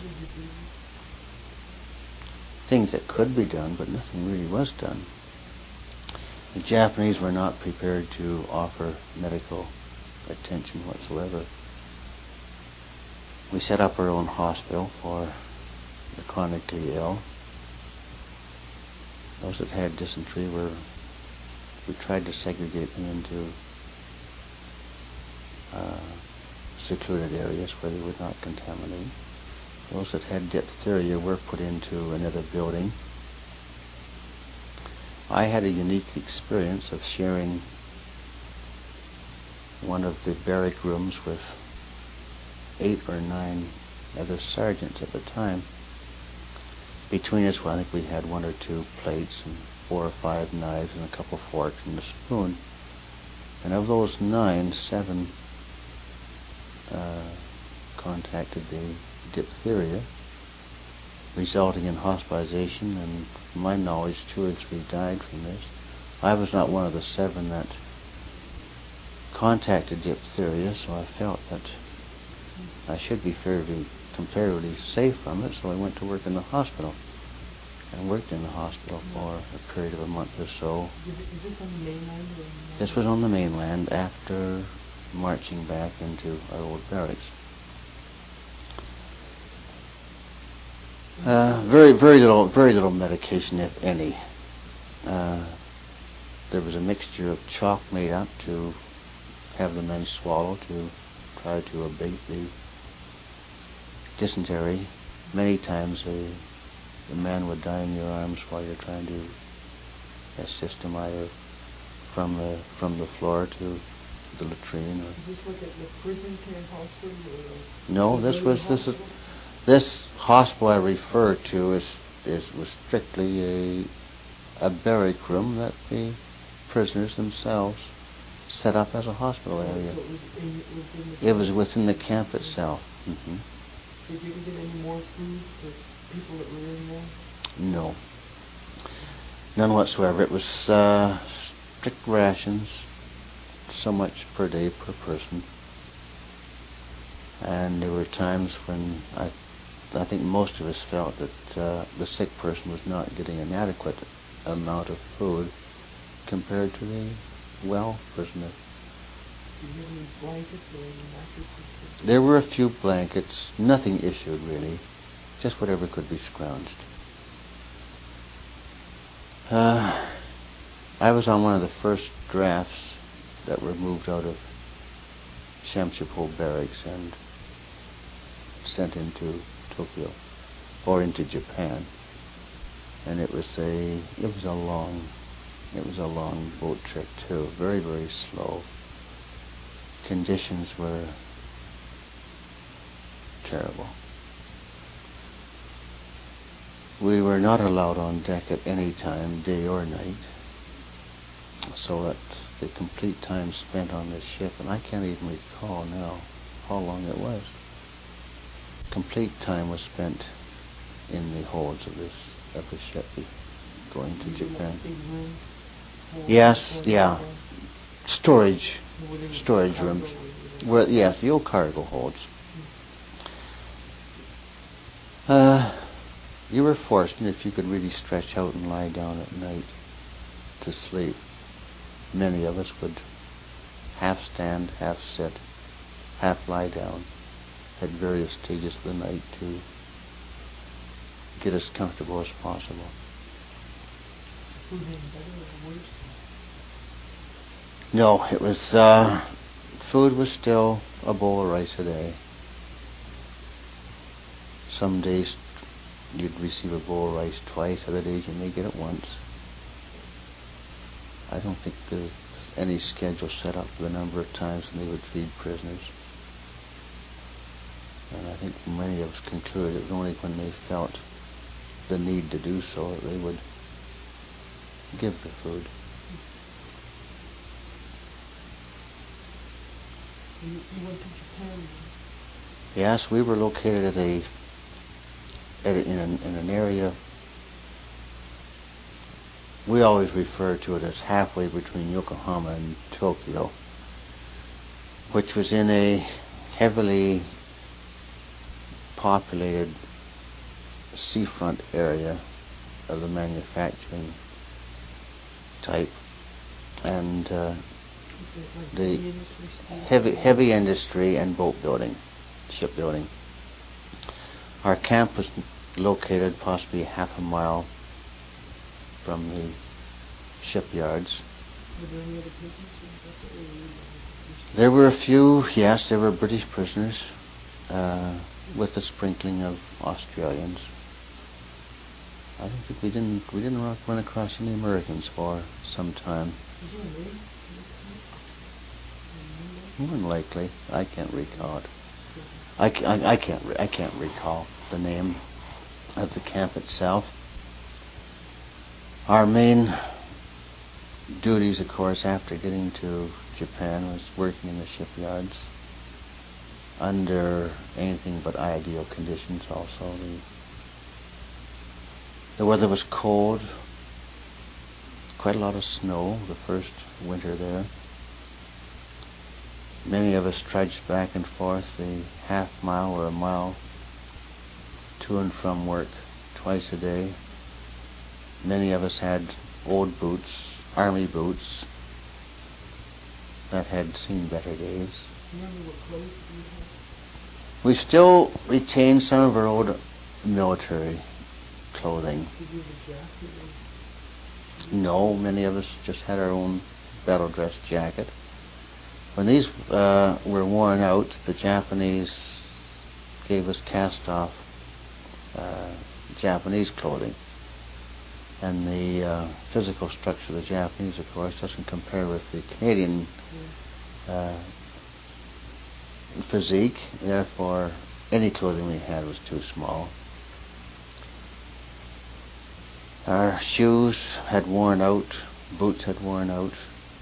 Things that could be done, but nothing really was done. The Japanese were not prepared to offer medical attention whatsoever. We set up our own hospital for the chronically ill. Those that had dysentery were, we tried to segregate them into uh, secluded areas where they would not contaminate. Those that had diphtheria were put into another building. I had a unique experience of sharing one of the barrack rooms with eight or nine other sergeants at the time. Between us, well, I think we had one or two plates and four or five knives and a couple of forks and a spoon. And of those nine, seven uh, contacted the diphtheria, resulting in hospitalization, and from my knowledge, two or three died from this. I was not one of the seven that contacted diphtheria, so I felt that I should be fairly, comparatively safe from it, so I went to work in the hospital, and worked in the hospital for a period of a month or so. Is this on the mainland? Or this was on the mainland after marching back into our old barracks. Uh, very, very little, very little medication, if any. Uh, there was a mixture of chalk made up to have the men swallow to try to abate the dysentery. Many times, a, the man would die in your arms while you're trying to assist him either from the from the floor to the latrine. Or is this like at the prison camp hospital? Or no, this was this is. This hospital I refer to is, is was strictly a a barrack room that the prisoners themselves set up as a hospital area. So it, was in, within the it was within the camp itself. Mm-hmm. Did you ever get any more food for people that were in there? No. None whatsoever. It was uh, strict rations, so much per day per person. And there were times when I I think most of us felt that uh, the sick person was not getting an adequate amount of food compared to the well prisoner. Did you have any blankets or any mattresses? There were a few blankets, nothing issued really, just whatever could be scrounged. Uh, I was on one of the first drafts that were moved out of Shamshapol Barracks and sent into Tokyo or into Japan, and it was a it was a long it was a long boat trip too, very very slow. Conditions were terrible. we were not allowed on deck at any time, day or night. So that the complete time spent on this ship, and I can't even recall now how long it was. Complete time was spent in the holds of this of the ship going to Japan. Yes, yeah. Storage, storage rooms. Well, yes, the old cargo holds. Uh, you were fortunate if you could really stretch out and lie down at night to sleep. Many of us would half stand, half sit, half lie down at various stages of the night to get as comfortable as possible. No, it was, uh, food was still a bowl of rice a day. Some days you'd receive a bowl of rice twice, other days you may get it once. I don't think there's any schedule set up for the number of times when they would feed prisoners. And I think many of us concluded it was only when they felt the need to do so that they would give the food. You, you went to Japan? Yes, we were located at a, at a in, an, in an area. We always refer to it as halfway between Yokohama and Tokyo, which was in a heavily populated seafront area of the manufacturing type, and uh, the heavy heavy industry and boat building, shipbuilding. Our camp was located possibly half a mile from the shipyards. Were there any other prisoners? There were a few, yes, there were British prisoners, uh, with a sprinkling of Australians. I don't think we didn't we didn't run across any Americans for some time. Was there a name? More than likely, I can't recall it. I, I, I can't re- I can't recall the name of the camp itself. Our main duties, of course, after getting to Japan was working in the shipyards under anything but ideal conditions. Also, the the weather was cold, quite a lot of snow the first winter there. Many of us trudged back and forth the half mile or a mile to and from work twice a day. Many of us had old boots, army boots, that had seen better days. Remember what clothes you had? We still retain some of our old military clothing. Did you have a jacket? No, many of us just had our own battle dress jacket. When these uh, were worn out, the Japanese gave us cast-off uh, Japanese clothing. And the uh, physical structure of the Japanese, of course, doesn't compare with the Canadian uh, physique. Therefore, any clothing we had was too small. Our shoes had worn out, boots had worn out.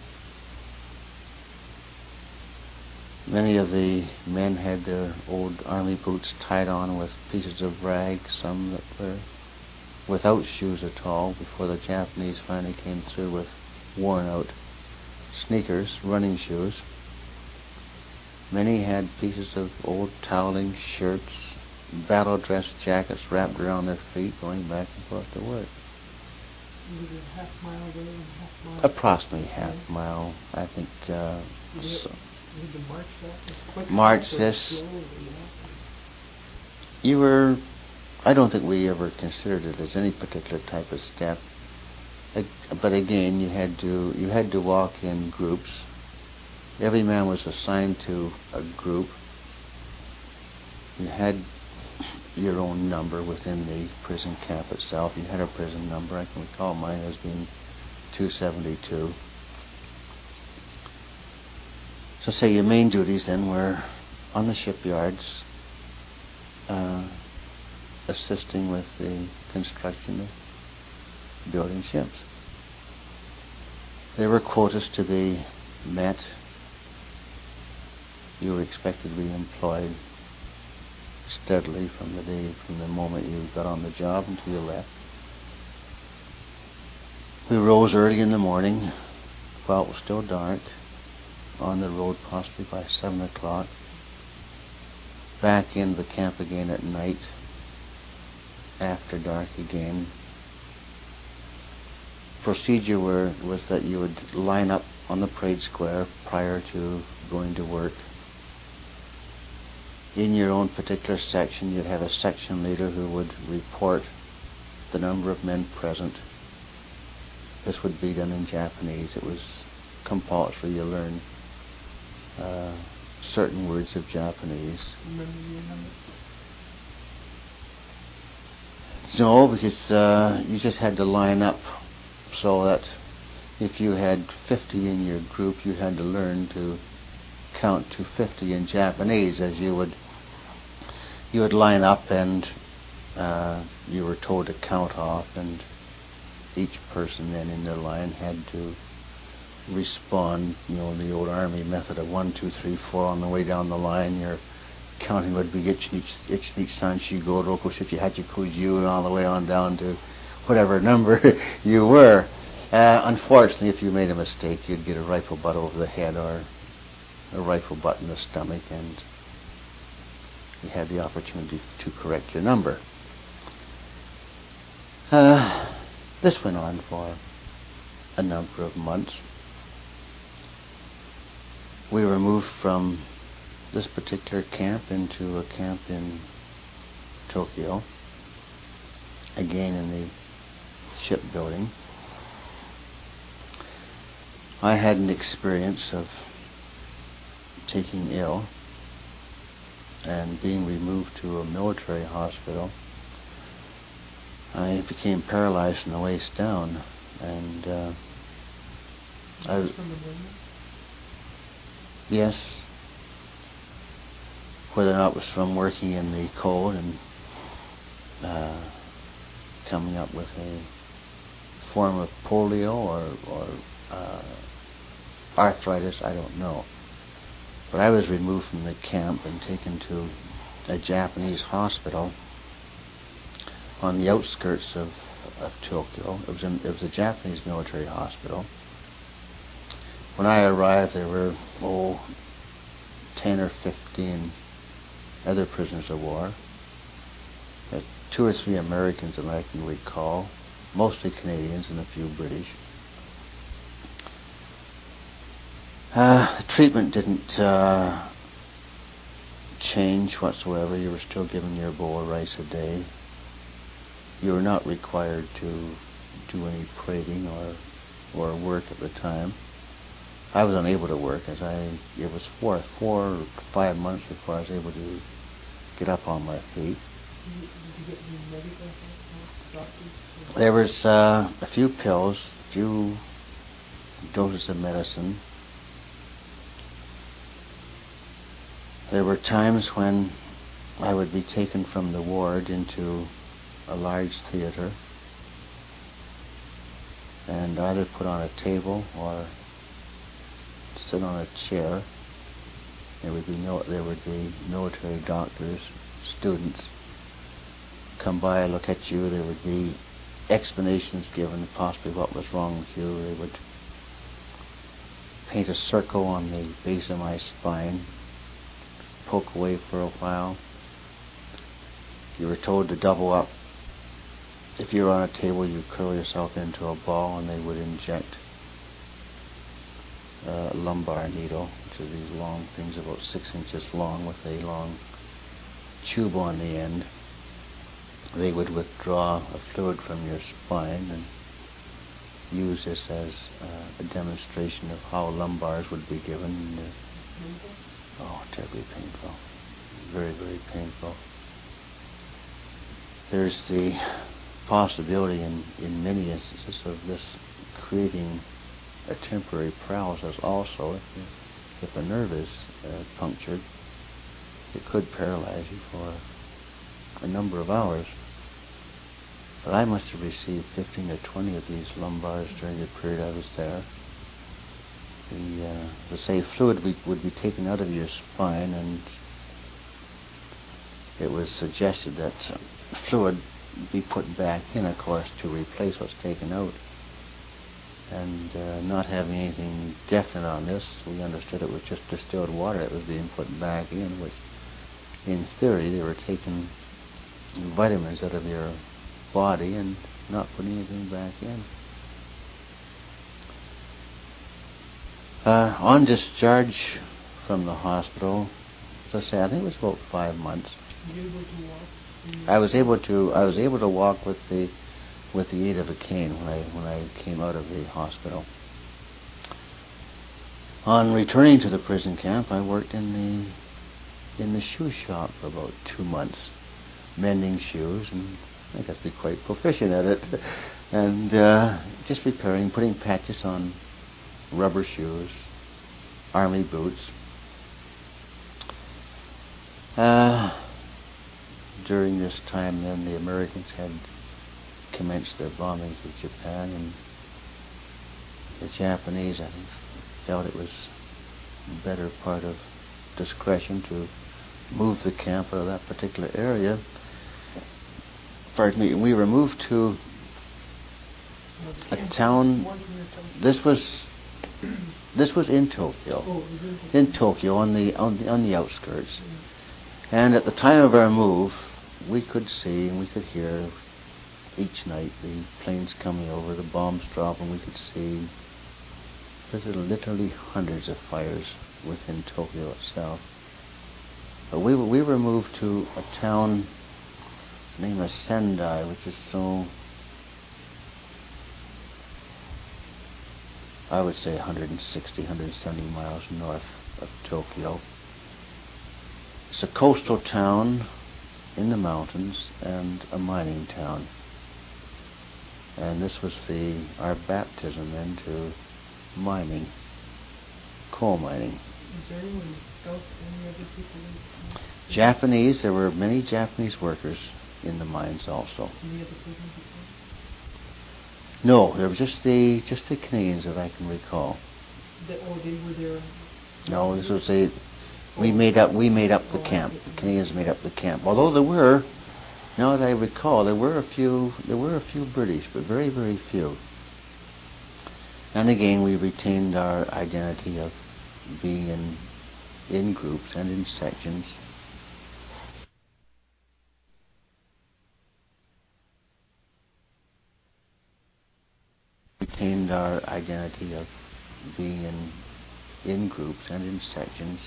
Many of the men had their old army boots tied on with pieces of rag, some that were without shoes at all, before the Japanese finally came through with worn out sneakers, running shoes. Many had pieces of old toweling shirts, battle dress jackets wrapped around their feet, going back and forth to work. Was it half mile there and half mile? Approximately half mile, I think. Uh, Did so you march that? Quick March or this. slow, or You were. I don't think we ever considered it as any particular type of step. But again, you had to you had to walk in groups. Every man was assigned to a group. You had your own number within the prison camp itself. You had a prison number. I can recall mine as being two seventy-two. So say your main duties then were on the shipyards, uh, assisting with the construction of building ships. There were quotas to be met. You were expected to be employed steadily from the day, from the moment you got on the job until you left. We rose early in the morning while it was still dark, on the road possibly by seven o'clock, back into the camp again at night, after dark again. Procedure were, was that you would line up on the parade square prior to going to work. In your own particular section, you'd have a section leader who would report the number of men present. This would be done in Japanese. It was compulsory you learn uh, certain words of Japanese. Remember your number? No, because uh, you just had to line up so that if you had fifty in your group, you had to learn to count to fifty in Japanese as you would you would line up, and uh, you were told to count off, and each person then in their line had to respond, you know, the old army method of one, two, three, four on the way down the line. Your counting would be ichi ichi sanshi go roku shichi hachi kuju, and all the way on down to whatever number you were. Uh, unfortunately, if you made a mistake, you'd get a rifle butt over the head or a rifle butt in the stomach, and you had the opportunity to correct your number. Uh, this went on for a number of months. We were moved from this particular camp into a camp in Tokyo, again in the shipbuilding. I had an experience of taking ill and being removed to a military hospital. I became paralyzed from the waist down, and uh, I was from the women? Yes. Whether or not it was from working in the cold and uh, coming up with a form of polio or, or uh, arthritis, I don't know. But I was removed from the camp and taken to a Japanese hospital on the outskirts of, of Tokyo. It was, in, it was a Japanese military hospital. When I arrived, there were, oh, ten or fifteen other prisoners of war. There were two or three Americans that I can recall, mostly Canadians and a few British. Uh, the treatment didn't uh, change whatsoever. You were still given your bowl of rice a day. You were not required to do any parading or or work at the time. I was unable to work, as I it was four four or five months before I was able to get up on my feet. Did you, did you get any medical help, doctors? There was uh, a few pills, a few doses of medicine. There were times when I would be taken from the ward into a large theater and either put on a table or sit on a chair. There would be no, there would be military doctors, students come by, look at you. There would be explanations given, possibly what was wrong with you. They would paint a circle on the base of my spine, poke away for a while. You were told to double up. If you were on a table, you curl yourself into a ball, and they would inject a lumbar needle, which are these long things about six inches long with a long tube on the end. They would withdraw a fluid from your spine and use this as uh, a demonstration of how lumbars would be given. Uh, oh, terribly painful. Very, very painful. There's the possibility in, in many instances of this creating a temporary paralysis also. If, the, if a nerve is uh, punctured, it could paralyze you for a number of hours. But I must have received fifteen or twenty of these lumbars during the period I was there. The, uh, the say, fluid we, would be taken out of your spine, and it was suggested that uh, fluid be put back in, of course, to replace what's taken out. And uh, not having anything definite on this, we understood it was just distilled water that was being put back in, which, in theory, they were taking vitamins out of your body and not putting anything back in. Uh, on discharge from the hospital, as I say, I think it was about five months. Were you able to walk? I was able to. I was able to walk with the with the aid of a cane when I when I came out of the hospital. On returning to the prison camp, I worked in the in the shoe shop for about two months, mending shoes, and I got to be quite proficient at it, and uh, just repairing, putting patches on rubber shoes, army boots. Uh, during this time, then, the Americans had commenced their bombings of Japan, and the Japanese, I think, felt it was a better part of discretion to move the camp out of that particular area. Pardon me, we were moved to a town. This was this was in Tokyo, in Tokyo on the on the on the outskirts. And at the time of our move, we could see and we could hear each night the planes coming over, the bombs dropping. We could see there's literally hundreds of fires within Tokyo itself. But we were we were moved to a town named as Sendai, which is so, I would say one hundred sixty, one hundred seventy miles north of Tokyo. It's a coastal town in the mountains and a mining town. And this was the our baptism into mining, coal mining. Is there anyone else, any other people? In Japanese, there were many Japanese workers in the mines also. Any other prisoners before? No, there was just the just the Canadians that I can recall. The, oh, they were there. No, this was a we made up we made up the camp. The Canadians made up the camp. Although there were, now that I recall, there were a few there were a few British, but very very few. And again, we retained our identity of being in in groups and in sections. Retained our identity of being in in groups and in sections.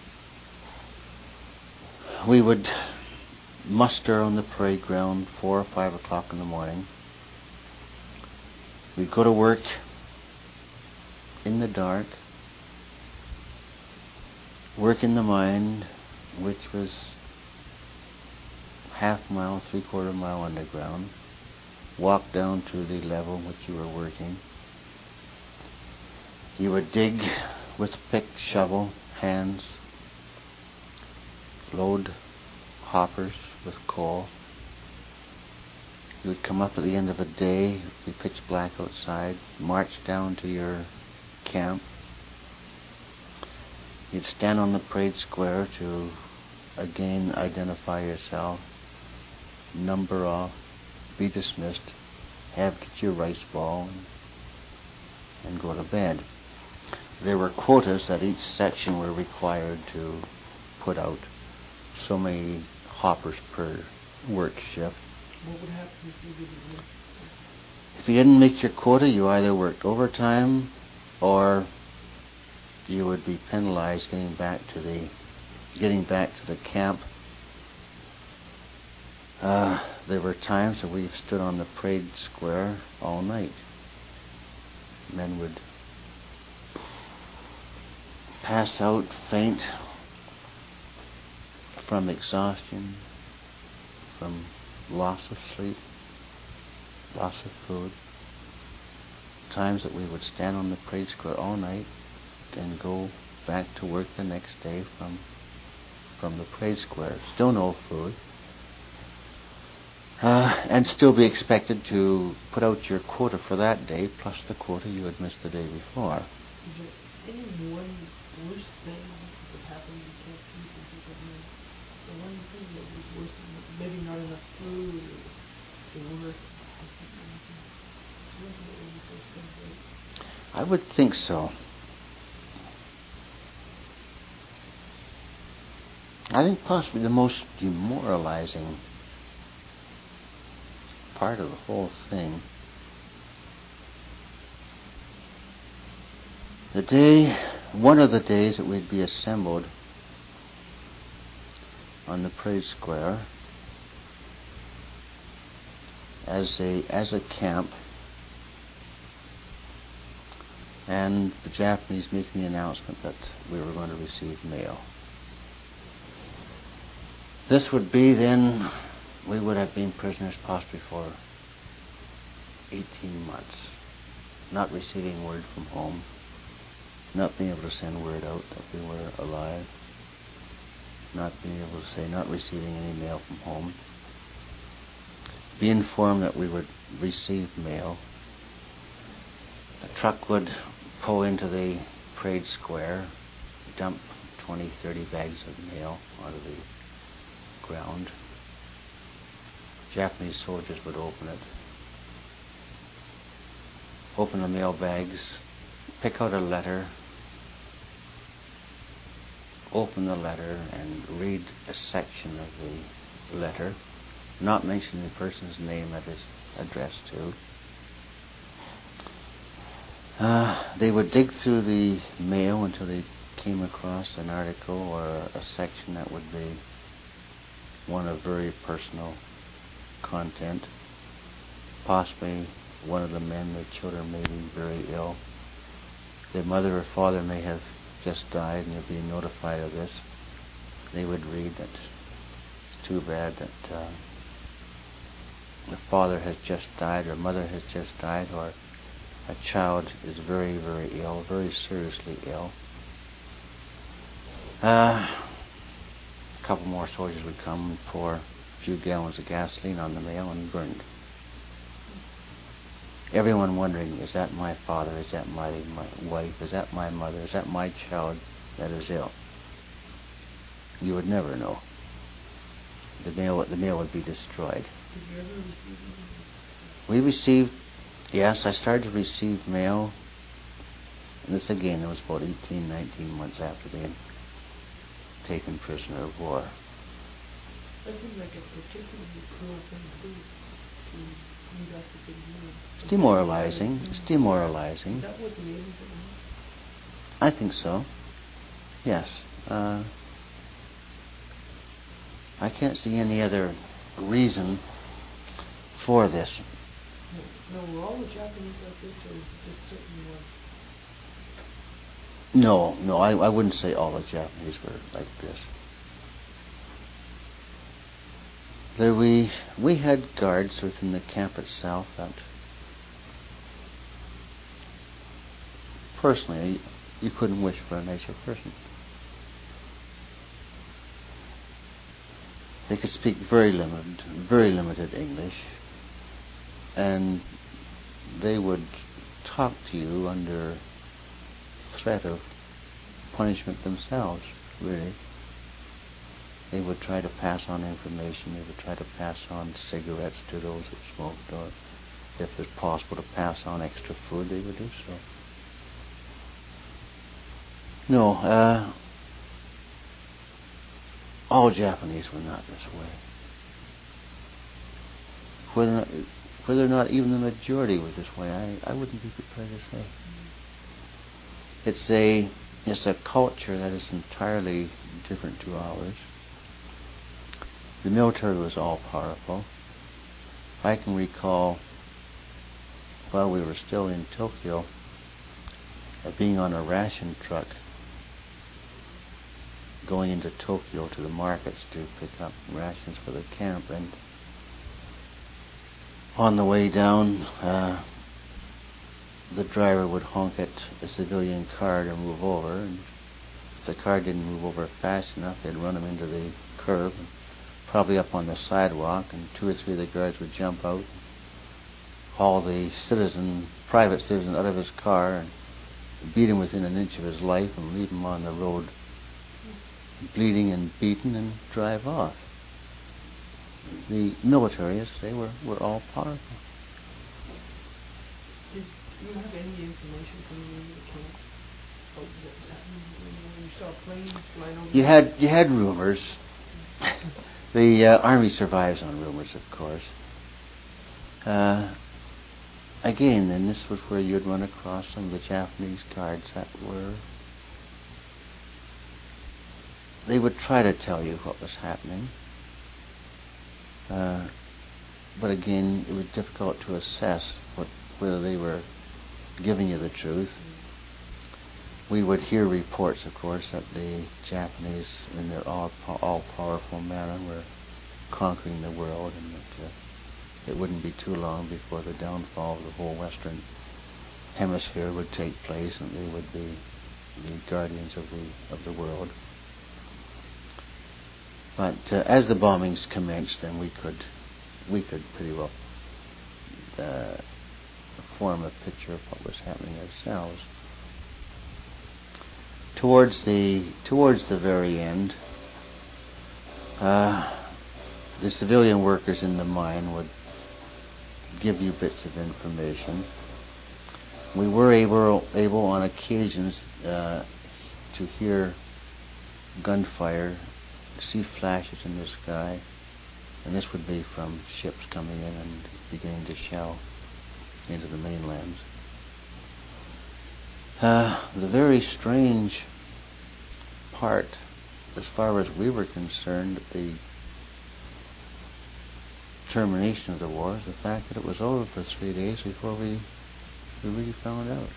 We would muster on the parade ground four or five o'clock in the morning. We'd go to work in the dark, work in the mine, which was half mile, three quarter mile underground. Walk down to the level which you were working. You would dig with pick, shovel, hands, load hoppers with coal. You would come up at the end of a day, it would be pitch black outside, march down to your camp. You'd stand on the parade square to again identify yourself, number off, be dismissed, have get your rice ball, and, and go to bed. There were quotas that each section were required to put out, so many hoppers per work shift. What would happen if you didn't work? If you didn't make your quota, you either worked overtime or you would be penalized getting back to the getting back to the camp. Uh, there were times that we stood on the parade square all night. Men would pass out faint from exhaustion, from loss of sleep, loss of food. Times that we would stand on the parade square all night and go back to work the next day from from the parade square. Still no food. uh, and still be expected to put out your quota for that day, plus the quota you had missed the day before. Is there any one worse thing that could happen you can't keep and think of me? The one thing that was worse than maybe not enough food or the work. I would think so. I think possibly the most demoralizing part of the whole thing, the day, one of the days that we'd be assembled on the parade square as a as a camp, and the Japanese making the announcement that we were going to receive mail. This would be then, we would have been prisoners possibly for eighteen months, not receiving word from home, not being able to send word out that we were alive, not being able to say, not receiving any mail from home, be informed that we would receive mail. A truck would pull into the parade square, dump twenty, thirty bags of mail onto the ground. Japanese soldiers would open it, open the mail bags, pick out a letter, open the letter and read a section of the letter, not mentioning the person's name that it's addressed to. Uh, they would dig through the mail until they came across an article or a section that would be one of very personal content. Possibly one of the men, their children may be very ill. Their mother or father may have just died and they're being notified of this. They would read that it's too bad that uh, the father has just died or mother has just died, or a child is very, very ill, very seriously ill. Uh, a couple more soldiers would come and pour a few gallons of gasoline on the mail and burned. Everyone wondering, is that my father, is that my, my wife, is that my mother, is that my child that is ill? You would never know. The mail, the mail would be destroyed. Did you ever receive mail? We received, yes, I started to receive mail, and this again, it was about eighteen, nineteen months after being taken prisoner of war. That seems like a particularly cruel thing to do, to read off the big news. It's demoralizing. It's demoralizing. Is that what the aliens are doing? I think so. Yes. Uh, I can't see any other reason for this. No, no, were all the Japanese like this, or just certain ones? No, no, I, I wouldn't say all the Japanese were like this. There we we had guards within the camp itself that, personally, you couldn't wish for a nicer person. They could speak very limited, very limited English, and they would talk to you under threat of punishment themselves, really. They would try to pass on information, they would try to pass on cigarettes to those who smoked, or if it was possible to pass on extra food, they would do so. No, uh, all Japanese were not this way. Whether or not, whether or not even the majority was this way, I, I wouldn't be prepared to say. It's a it's a culture that is entirely different to ours. The military was all powerful. I can recall, while we were still in Tokyo, uh, being on a ration truck, going into Tokyo to the markets to pick up rations for the camp, and on the way down, uh, the driver would honk at a civilian car to move over, and if the car didn't move over fast enough, they'd run him into the curb and probably up on the sidewalk, and two or three of the guards would jump out, haul the citizen, private citizen, out of his car and beat him within an inch of his life and leave him on the road bleeding and beaten and drive off. The military, as they were, were all powerful. Did you have any information coming into the camp about what was happening when you saw planes flying over? You had you had rumors. The uh, Army survives on rumors, of course. Uh, again, then this was where you'd run across some of the Japanese guards that were. They would try to tell you what was happening. Uh, but again, it was difficult to assess what, whether they were giving you the truth. We would hear reports, of course, that the Japanese, in their all, all-powerful manner, were conquering the world, and that uh, it wouldn't be too long before the downfall of the whole Western Hemisphere would take place, and they would be the guardians of the of the world. But uh, as the bombings commenced, then we could we could pretty well uh, form a picture of what was happening ourselves. Towards the towards the very end, uh, the civilian workers in the mine would give you bits of information. We were able able on occasions uh, to hear gunfire, see flashes in the sky, and this would be from ships coming in and beginning to shell into the mainlands. Uh, the very strange part, as far as we were concerned, the termination of the war, is the fact that it was over for three days before we, we really found out.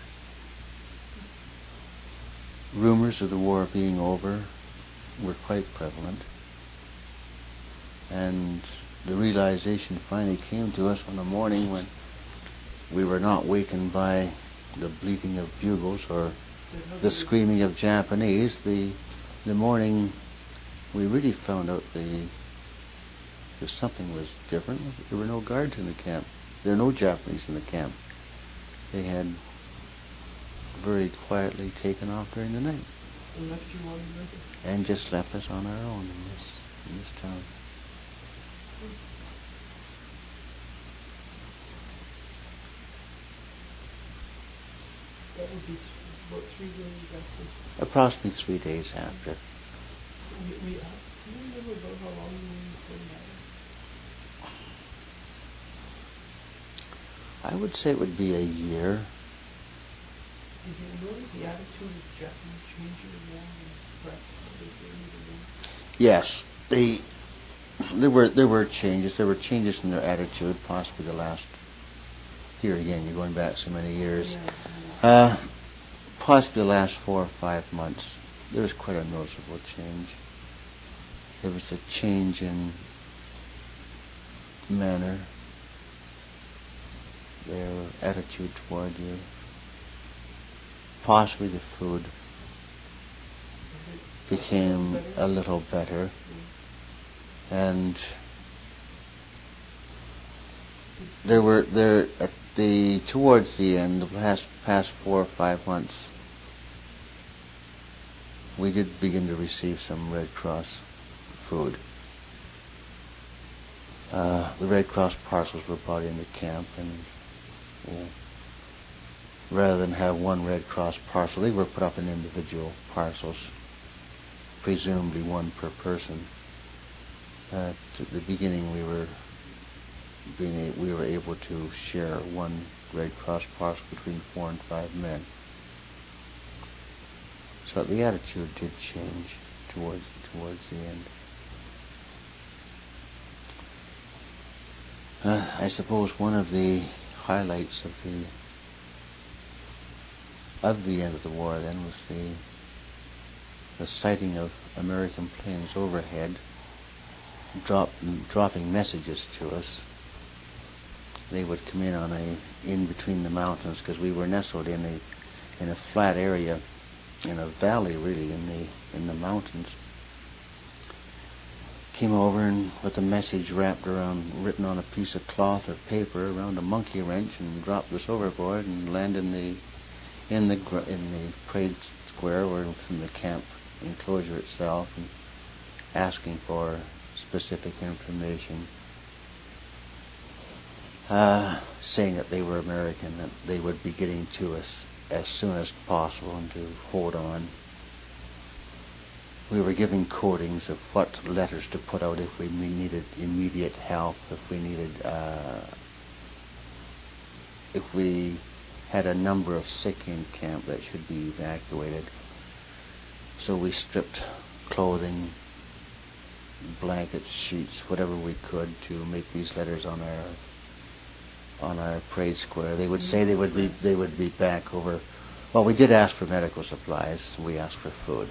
Rumors of the war being over were quite prevalent, and the realization finally came to us on a morning when we were not wakened by the bleating of bugles or the screaming of Japanese. The the morning we really found out the that something was different. There were no guards in the camp. There were no Japanese in the camp. They had very quietly taken off during the night And left you on the and just left us on our own in this in this town. That would be about three days after. Approximately three days after. We, we, uh, do you remember about how long you were in that? I would say it would be a year. Did you notice the attitude of the Japanese changing along and perhaps what they were doing? Yes, they there were there were changes. There were changes in their attitude. Possibly the last. Here again, you're going back so many years. Yeah, yeah. Uh, possibly the last four or five months, there was quite a noticeable change. There was a change in manner, their attitude toward you. Possibly the food became a little better, and there were there at the towards the end, the past past four or five months, we did begin to receive some Red Cross food. Uh, the Red Cross parcels were brought into camp, and well, rather than have one Red Cross parcel, they were put up in individual parcels, presumably one per person. At the beginning, we were being a, we were able to share one Red Cross parcel between four and five men. So the attitude did change towards towards the end. Uh, I suppose one of the highlights of the of the end of the war then was the the sighting of American planes overhead, drop, dropping messages to us. They would come in on a in between the mountains, because we were nestled in a in a flat area, in a valley really in the in the mountains. came over and with a message wrapped around, written on a piece of cloth or paper around a monkey wrench, and dropped us overboard and landed in the in the gr- in the parade square, or from the camp enclosure itself, and asking for specific information, uh, saying that they were American, that they would be getting to us as soon as possible, and to hold on. We were given codings of what letters to put out if we needed immediate help, if we needed, uh, if we had a number of sick in camp that should be evacuated. So we stripped clothing, blankets, sheets, whatever we could to make these letters on our on our parade square. They would say they would be they would be back over. Well, we did ask for medical supplies. We asked for food.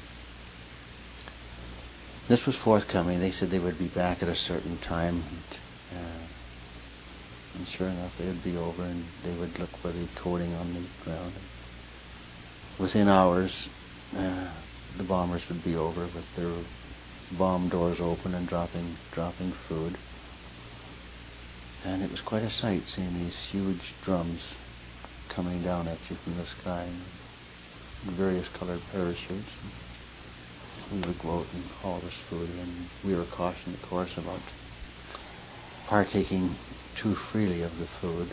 This was forthcoming. They said they would be back at a certain time, and, uh, and sure enough, they would be over, and they would look for the coding on the ground. Within hours, uh, the bombers would be over with their bomb doors open and dropping dropping food. And it was quite a sight, seeing these huge drums coming down at you from the sky, in various colored parachutes. We would go out and haul this food, and we were cautioned, of course, about partaking too freely of the food.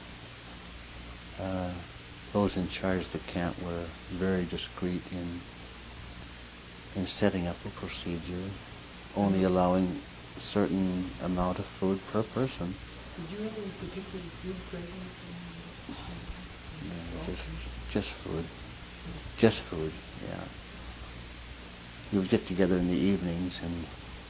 Uh, those in charge of the camp were very discreet in in setting up a procedure, only allowing a certain amount of food per person. Did you have any particular food cravings? No, just, just food. Just food, yeah. You would get together in the evenings, and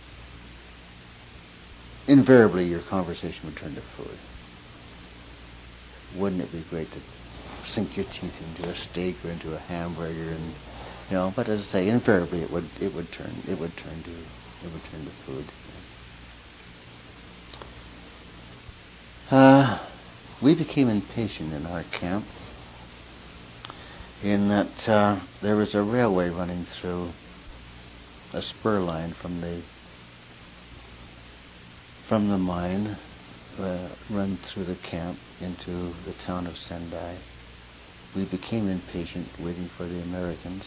invariably your conversation would turn to food. Wouldn't it be great to sink your teeth into a steak or into a hamburger, and you know? But as I say, invariably it would it would turn it would turn to it would turn to food. Uh, we became impatient in our camp, in that uh, there was a railway running through, a spur line from the from the mine, uh, run through the camp into the town of Sendai. We became impatient, waiting for the Americans.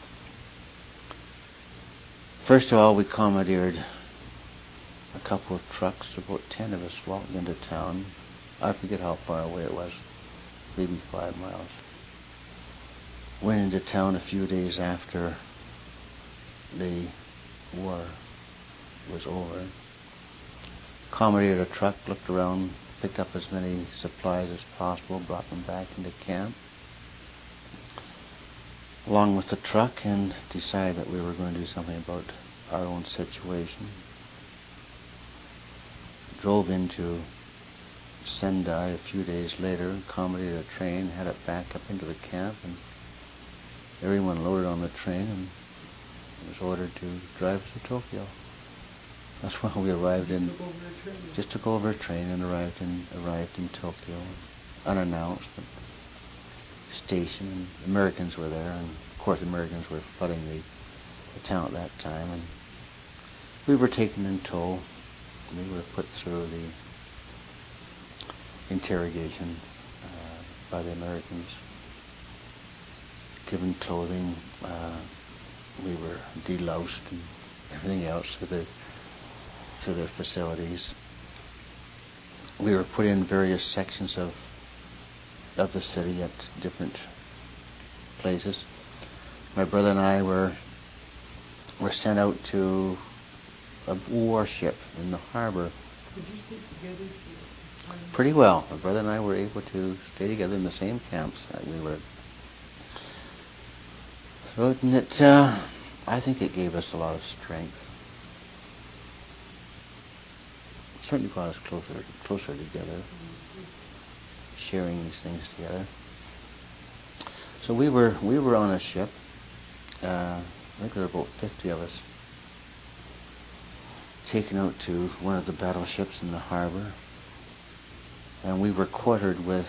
First of all, we commandeered a couple of trucks. About ten of us walked into town. I forget how far away it was, maybe five miles. Went into town a few days after the war was over. Commandeered a truck, looked around, picked up as many supplies as possible, brought them back into camp along with the truck, and decided that we were going to do something about our own situation. Drove into Sendai a few days later, commandeered a train, had it back up into the camp, and everyone loaded on the train and was ordered to drive us to Tokyo. That's when we arrived in. Just took over a train and arrived in arrived in Tokyo, unannounced. At the station, and Americans were there, and of course, Americans were flooding the, the town at that time, and we were taken in tow. We were put through the interrogation uh, by the Americans, given clothing. Uh, we were deloused and everything else to the to their facilities. We were put in various sections of of the city at different places. My brother and I were were sent out to a warship in the harbor. Could you stay together? Pretty well. My brother and I were able to stay together in the same camps that we were. So it, uh, I think it gave us a lot of strength. It certainly brought us closer, closer together, mm-hmm. sharing these things together. So we were we were on a ship. Uh, I think there were about fifty of us, taken out to one of the battleships in the harbor, and we were quartered with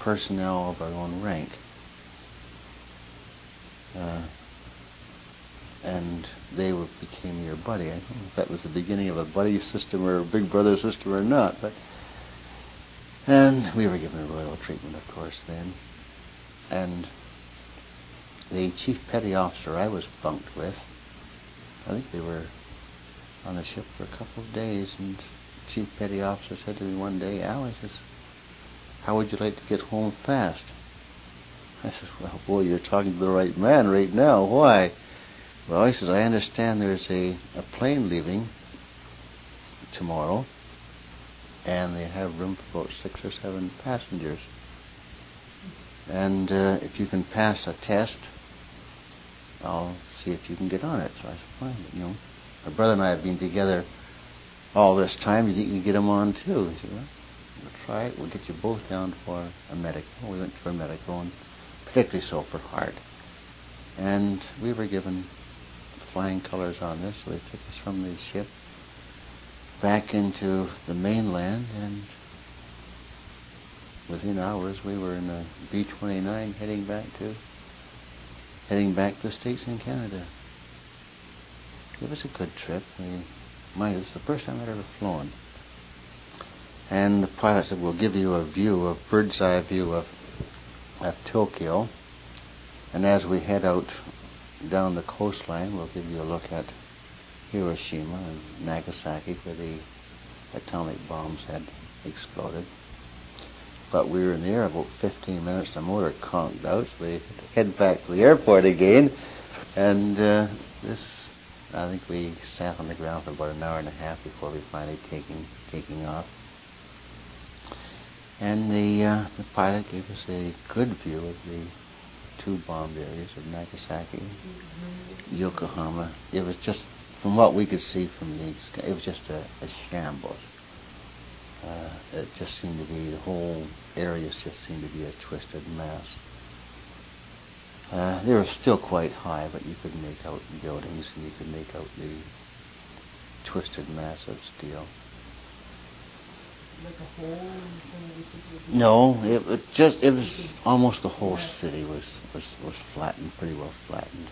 personnel of our own rank. Uh, and they were, became your buddy. I don't know if that was the beginning of a buddy system or a big brother system or not, but and we were given royal treatment, of course, then. And the chief petty officer I was bunked with, I think they were on the ship for a couple of days, and the chief petty officer said to me one day, "Al," he says, "how would you like to get home fast?" I said, "Well, boy, you're talking to the right man right now. Why?" "Well," he says, "I understand there's a, a plane leaving tomorrow, and they have room for about six or seven passengers. And uh, if you can pass a test, I'll see if you can get on it." So I said, "Fine, you know, my brother and I have been together all this time. You think you can get him on too?" He said, "Well, we'll try it. We'll get you both down for a medical." We went for a medical, and particularly so for heart. And we were given flying colors on this, so they took us from the ship back into the mainland, and within hours we were in a B twenty-nine heading back to heading back to the States and Canada. It was a good trip. We, my, it was the first time I'd ever flown. And the pilot said, "We'll give you a view, a bird's eye view of, of Tokyo. And as we head out down the coastline, we'll give you a look at Hiroshima and Nagasaki, where the atomic bombs had exploded." But we were in the air about fifteen minutes. The motor conked out, so we head back to the airport again. And uh, this, I think we sat on the ground for about an hour and a half before we finally taking taking off. And the uh, the pilot gave us a good view of the two bombed areas of Nagasaki, Yokohama. It was just, from what we could see from the sky, it was just a, a shambles. Uh, it just seemed to be, the whole area just seemed to be a twisted mass. Uh, they were still quite high, but you could make out buildings, and you could make out the twisted mass of steel. Like a hole in some of the city? No, it was just, it was almost the whole city was, was, was flattened, pretty well flattened.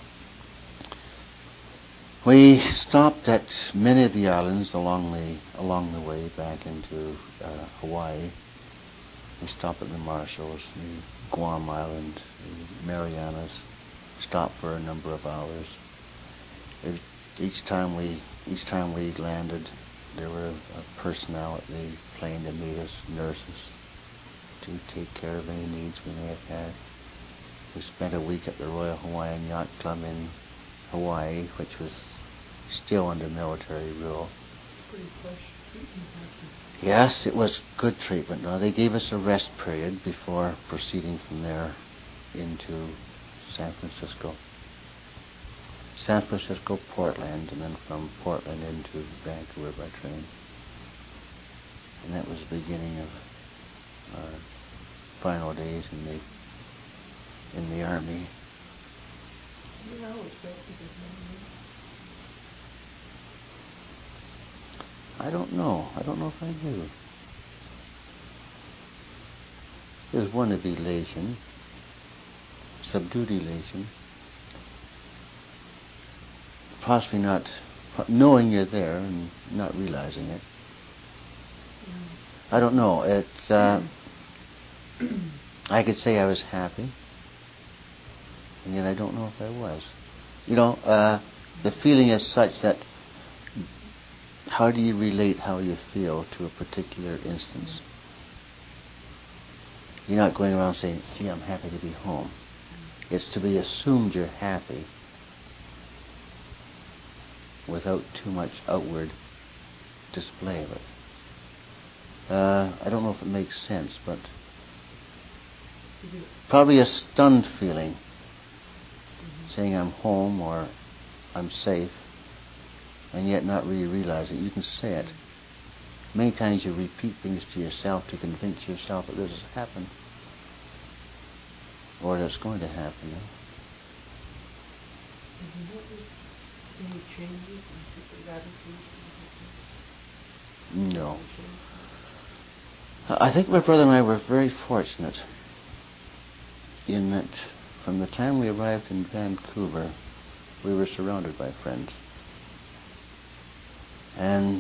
We stopped at many of the islands along the along the way back into uh, Hawaii. We stopped at the Marshalls, the Guam Island, the Marianas. Stopped for a number of hours. It, each time we each time we landed, there were a personnel at the plane to meet us, nurses, to take care of any needs we may have had. We spent a week at the Royal Hawaiian Yacht Club in Hawaii, which was still under military rule. Pretty fresh treatment, actually. Yes, it was good treatment. Now, they gave us a rest period before proceeding from there into San Francisco. San Francisco, Portland, and then from Portland into Vancouver by train. And that was the beginning of our final days in the in the Army. You know, it's great because I don't know. I don't know if I do. There's one of elation, subdued elation. Possibly not knowing you're there and not realizing it. Yeah. I don't know. It's. Uh, I could say I was happy, and yet I don't know if I was. You know, uh, the feeling is such that. How do you relate how you feel to a particular instance? You're not going around saying, "Gee, I'm happy to be home." It's to be assumed you're happy without too much outward display of it. Uh, I don't know if it makes sense, but probably a stunned feeling, mm-hmm. saying I'm home or I'm safe, and yet not really realizing. You can say it. Many times you repeat things to yourself to convince yourself that this has happened, or that it's going to happen. Yeah? Have you noticed any changes in people's attitudes? No. I think my brother and I were very fortunate in that from the time we arrived in Vancouver, we were surrounded by friends. And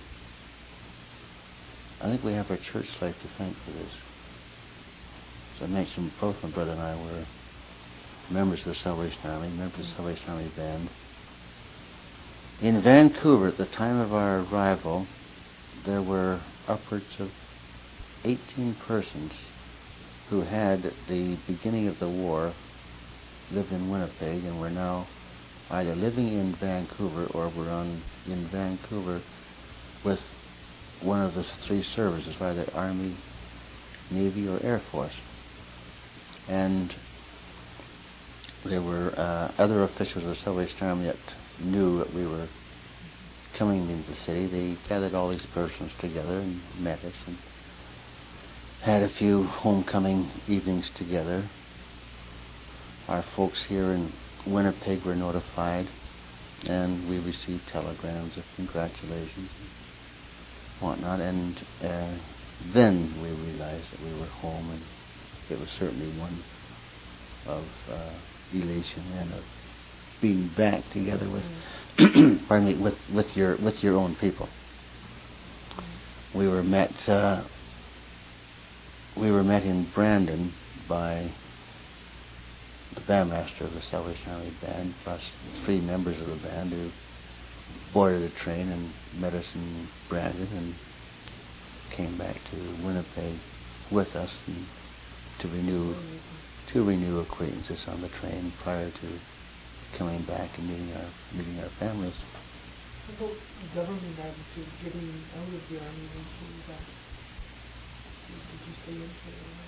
I think we have our church life to thank for this. As I mentioned, both my brother and I were members of the Salvation Army, members of the Salvation Army band. In Vancouver, at the time of our arrival, there were upwards of eighteen persons who had, at the beginning of the war, lived in Winnipeg and were now either living in Vancouver or were on in Vancouver with one of the three services, either Army, Navy, or Air Force. And there were uh, other officials of the Salvation Army that knew that we were coming into the city. They gathered all these persons together and met us and had a few homecoming evenings together. Our folks here in Winnipeg were notified, and we received telegrams of congratulations and whatnot. And uh, then we realized that we were home, and it was certainly one of uh, elation and of being back together with, mm-hmm. pardon me, with, with your with your own people. Mm-hmm. We were met. Uh, we were met in Brandon by the bandmaster of the Salvation Army band, plus three members of the band who boarded a train and met us in Brandon and came back to Winnipeg with us and to renew mm-hmm. to renew acquaintances on the train prior to coming back and meeting our meeting our families. How about government attitude getting out of the army and coming back? Did you stay in for a while?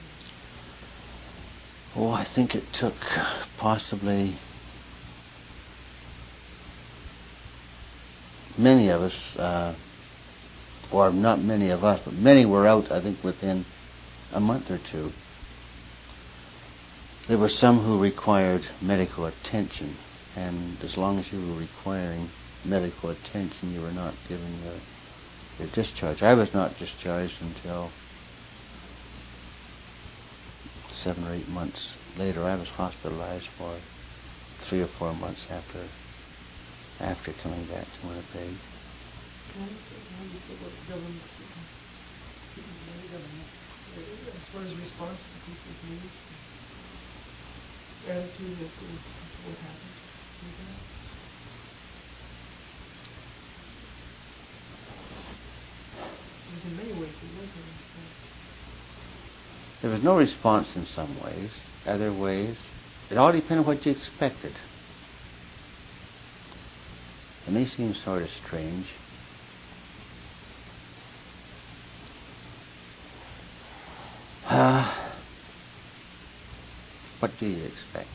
Oh, I think it took possibly many of us, uh, or not many of us, but many were out, I think, within a month or two. There were some who required medical attention, and as long as you were requiring medical attention, you were not given your, your discharge. I was not discharged until seven or eight months later. I was hospitalized for three or four months after after coming back to Winnipeg. Can I ask how you feel about the government, the government, as far as response to people's needs, attitude as to what happened? Because in many ways it was a response. There was no response in some ways. Other ways, it all depended on what you expected. It may seem sort of strange. Uh, what do you expect?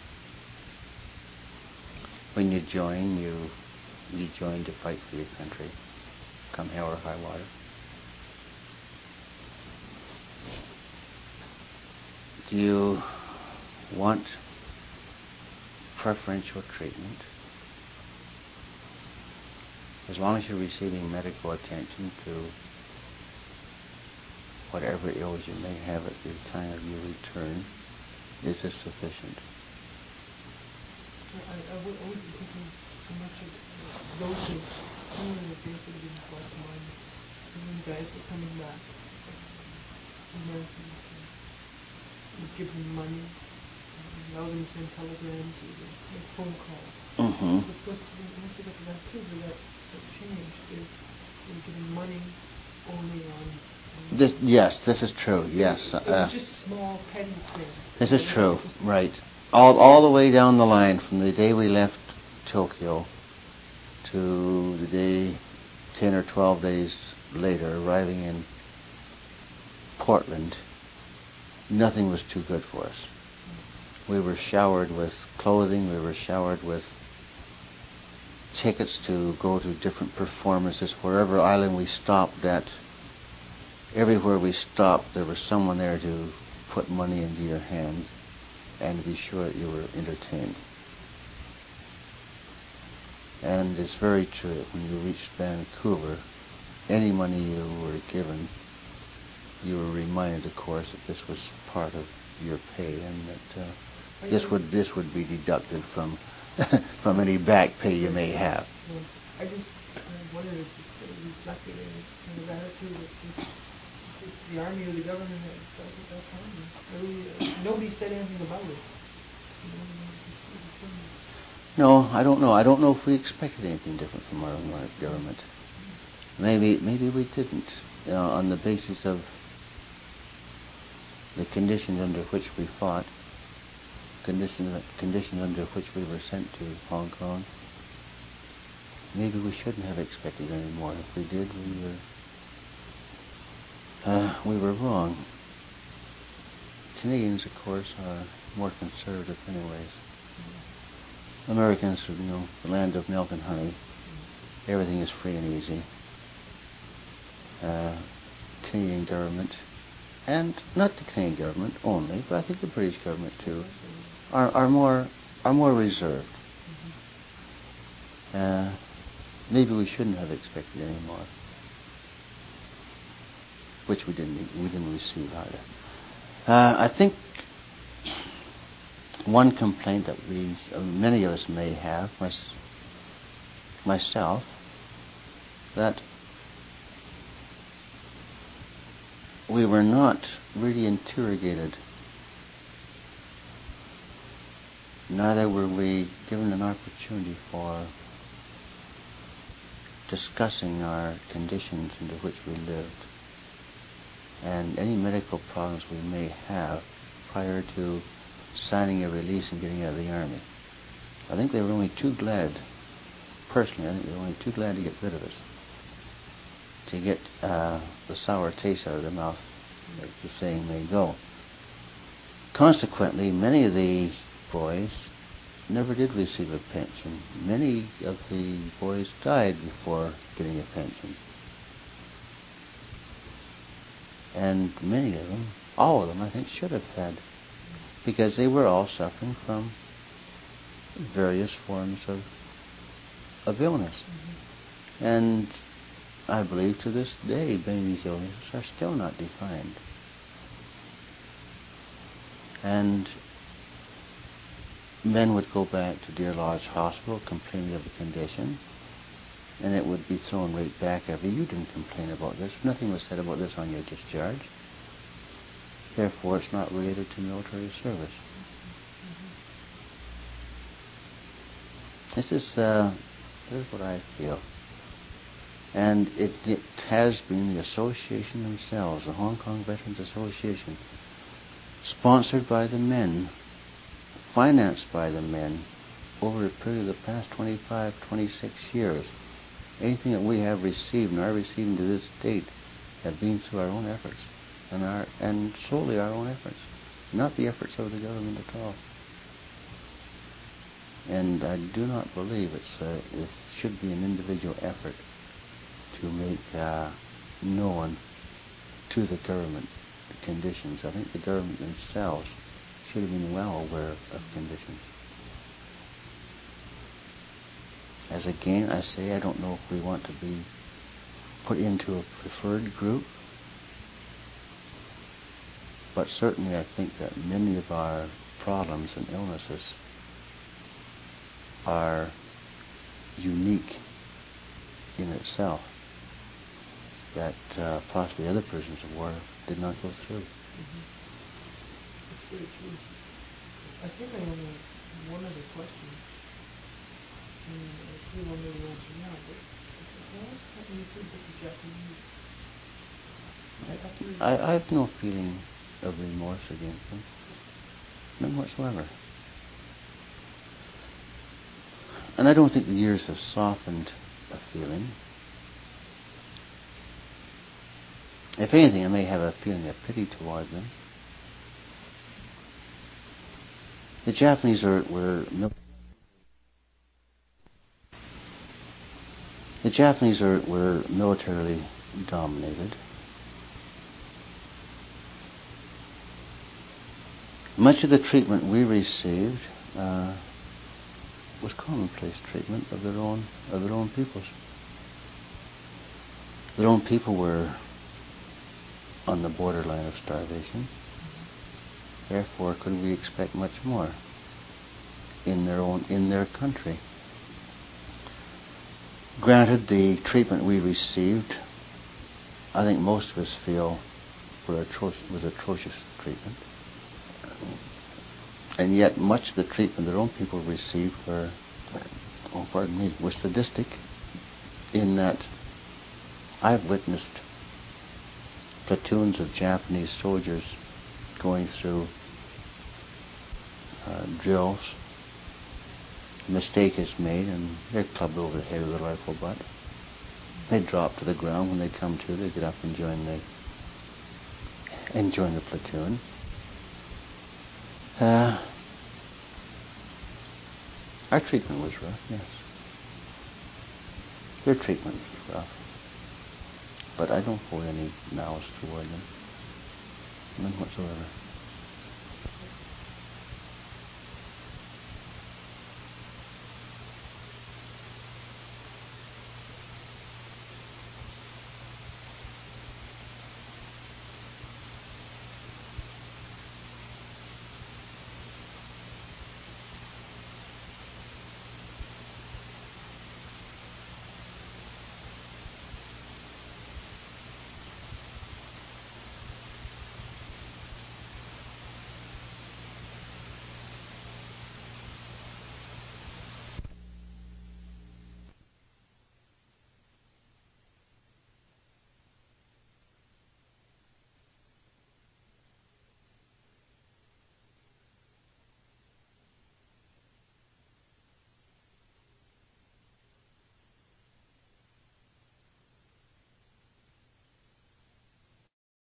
When you join, you you join to fight for your country, come hell or high water. Do you want preferential treatment? As long as you're receiving medical attention to whatever ills you may have at the time of your return, is this sufficient? I, I, w- I wasn't thinking so much of those things. Some of the things that have been brought to mind. Some guys are coming back. Americans. You give them money, allow them to send telegrams, or make phone calls. Mm-hmm. But first, once you get to that too, that, that changed. Is you're giving money only on. on this yes, this is true. Yes, it, it uh, was just small petty things. This is true. Right. All all the way down the line, from the day we left Tokyo to the day ten or twelve days later, arriving in Portland. Nothing was too good for us. We were showered with clothing, we were showered with tickets to go to different performances. Wherever island we stopped at, everywhere we stopped, there was someone there to put money into your hand and to be sure that you were entertained. And it's very true that when you reached Vancouver, any money you were given, you were reminded, of course, that this was part of your pay and that uh, this would this would be deducted from from any back pay you may have. Well, I just I wondered if it reflected any kind of attitude that the, the army or the government had felt at that time. Really, uh, nobody said anything about it. You know, it was just, No, I don't know. I don't know if we expected anything different from our own government. Maybe, maybe we didn't, you know, on the basis of the conditions under which we fought, conditions conditions under which we were sent to Hong Kong. Maybe we shouldn't have expected any more. If we did, we were uh, we were wrong. Canadians, of course, are more conservative, anyways. Americans, you know, the land of milk and honey. Everything is free and easy. Uh, Canadian government, and not the Canadian government only, but I think the British government too, are are more are more reserved. Uh, maybe we shouldn't have expected any more, which we didn't we didn't receive either. Uh, I think one complaint that we uh, many of us may have, my, myself, that we were not really interrogated. Neither were we given an opportunity for discussing our conditions under which we lived and any medical problems we may have prior to signing a release and getting out of the army. I think they were only too glad, personally, I think they were only too glad to get rid of us, to get uh, the sour taste out of their mouth, as the saying may go. Consequently, many of the boys never did receive a pension. Many of the boys died before getting a pension. And many of them, all of them, I think, should have had, because they were all suffering from various forms of, of illness. Mm-hmm. And I believe to this day, many of these illnesses are still not defined. And men would go back to Deer Lodge Hospital complaining of a condition, and it would be thrown right back at you. You didn't complain about this. Nothing was said about this on your discharge. Therefore, it's not related to military service. Mm-hmm. This is uh, this is what I feel. And it, it has been the association themselves, the Hong Kong Veterans Association, sponsored by the men, financed by the men, over a period of the past twenty-five, twenty-six years. Anything that we have received and are receiving to this date have been through our own efforts, and our and solely our own efforts, not the efforts of the government at all. And I do not believe it's uh, it should be an individual effort to make uh, known to the government the conditions. I think the government themselves should have been well aware of conditions. As again, I say, I don't know if we want to be put into a preferred group, but certainly I think that many of our problems and illnesses are unique in itself, that uh, possibly other prisoners of war did not go through. Mm-hmm. That's very true. I think I only have one other question. And I still won't know the answer now, but why is that when you think of the Japanese? I, I, I have no feeling of remorse against them. None whatsoever. And I don't think the years have softened a feeling. If anything, I may have a feeling of pity toward them. The Japanese are, were the Japanese are, were militarily dominated. Much of the treatment we received uh, was commonplace treatment of their own of their own peoples. Their own people were on the borderline of starvation. Therefore, could we expect much more? in their own in their country. Granted, the treatment we received, I think most of us feel were atro- was atrocious treatment, and yet much of the treatment their own people received were, oh pardon me, was sadistic. In that, I've witnessed platoons of Japanese soldiers going through uh, drills. A mistake is made and they're clubbed over the head with a rifle butt. They drop to the ground. When they come to, they get up and join the and join the platoon. Uh, our treatment was rough, yes. Their treatment was rough. But I don't hold any malice toward them. None whatsoever.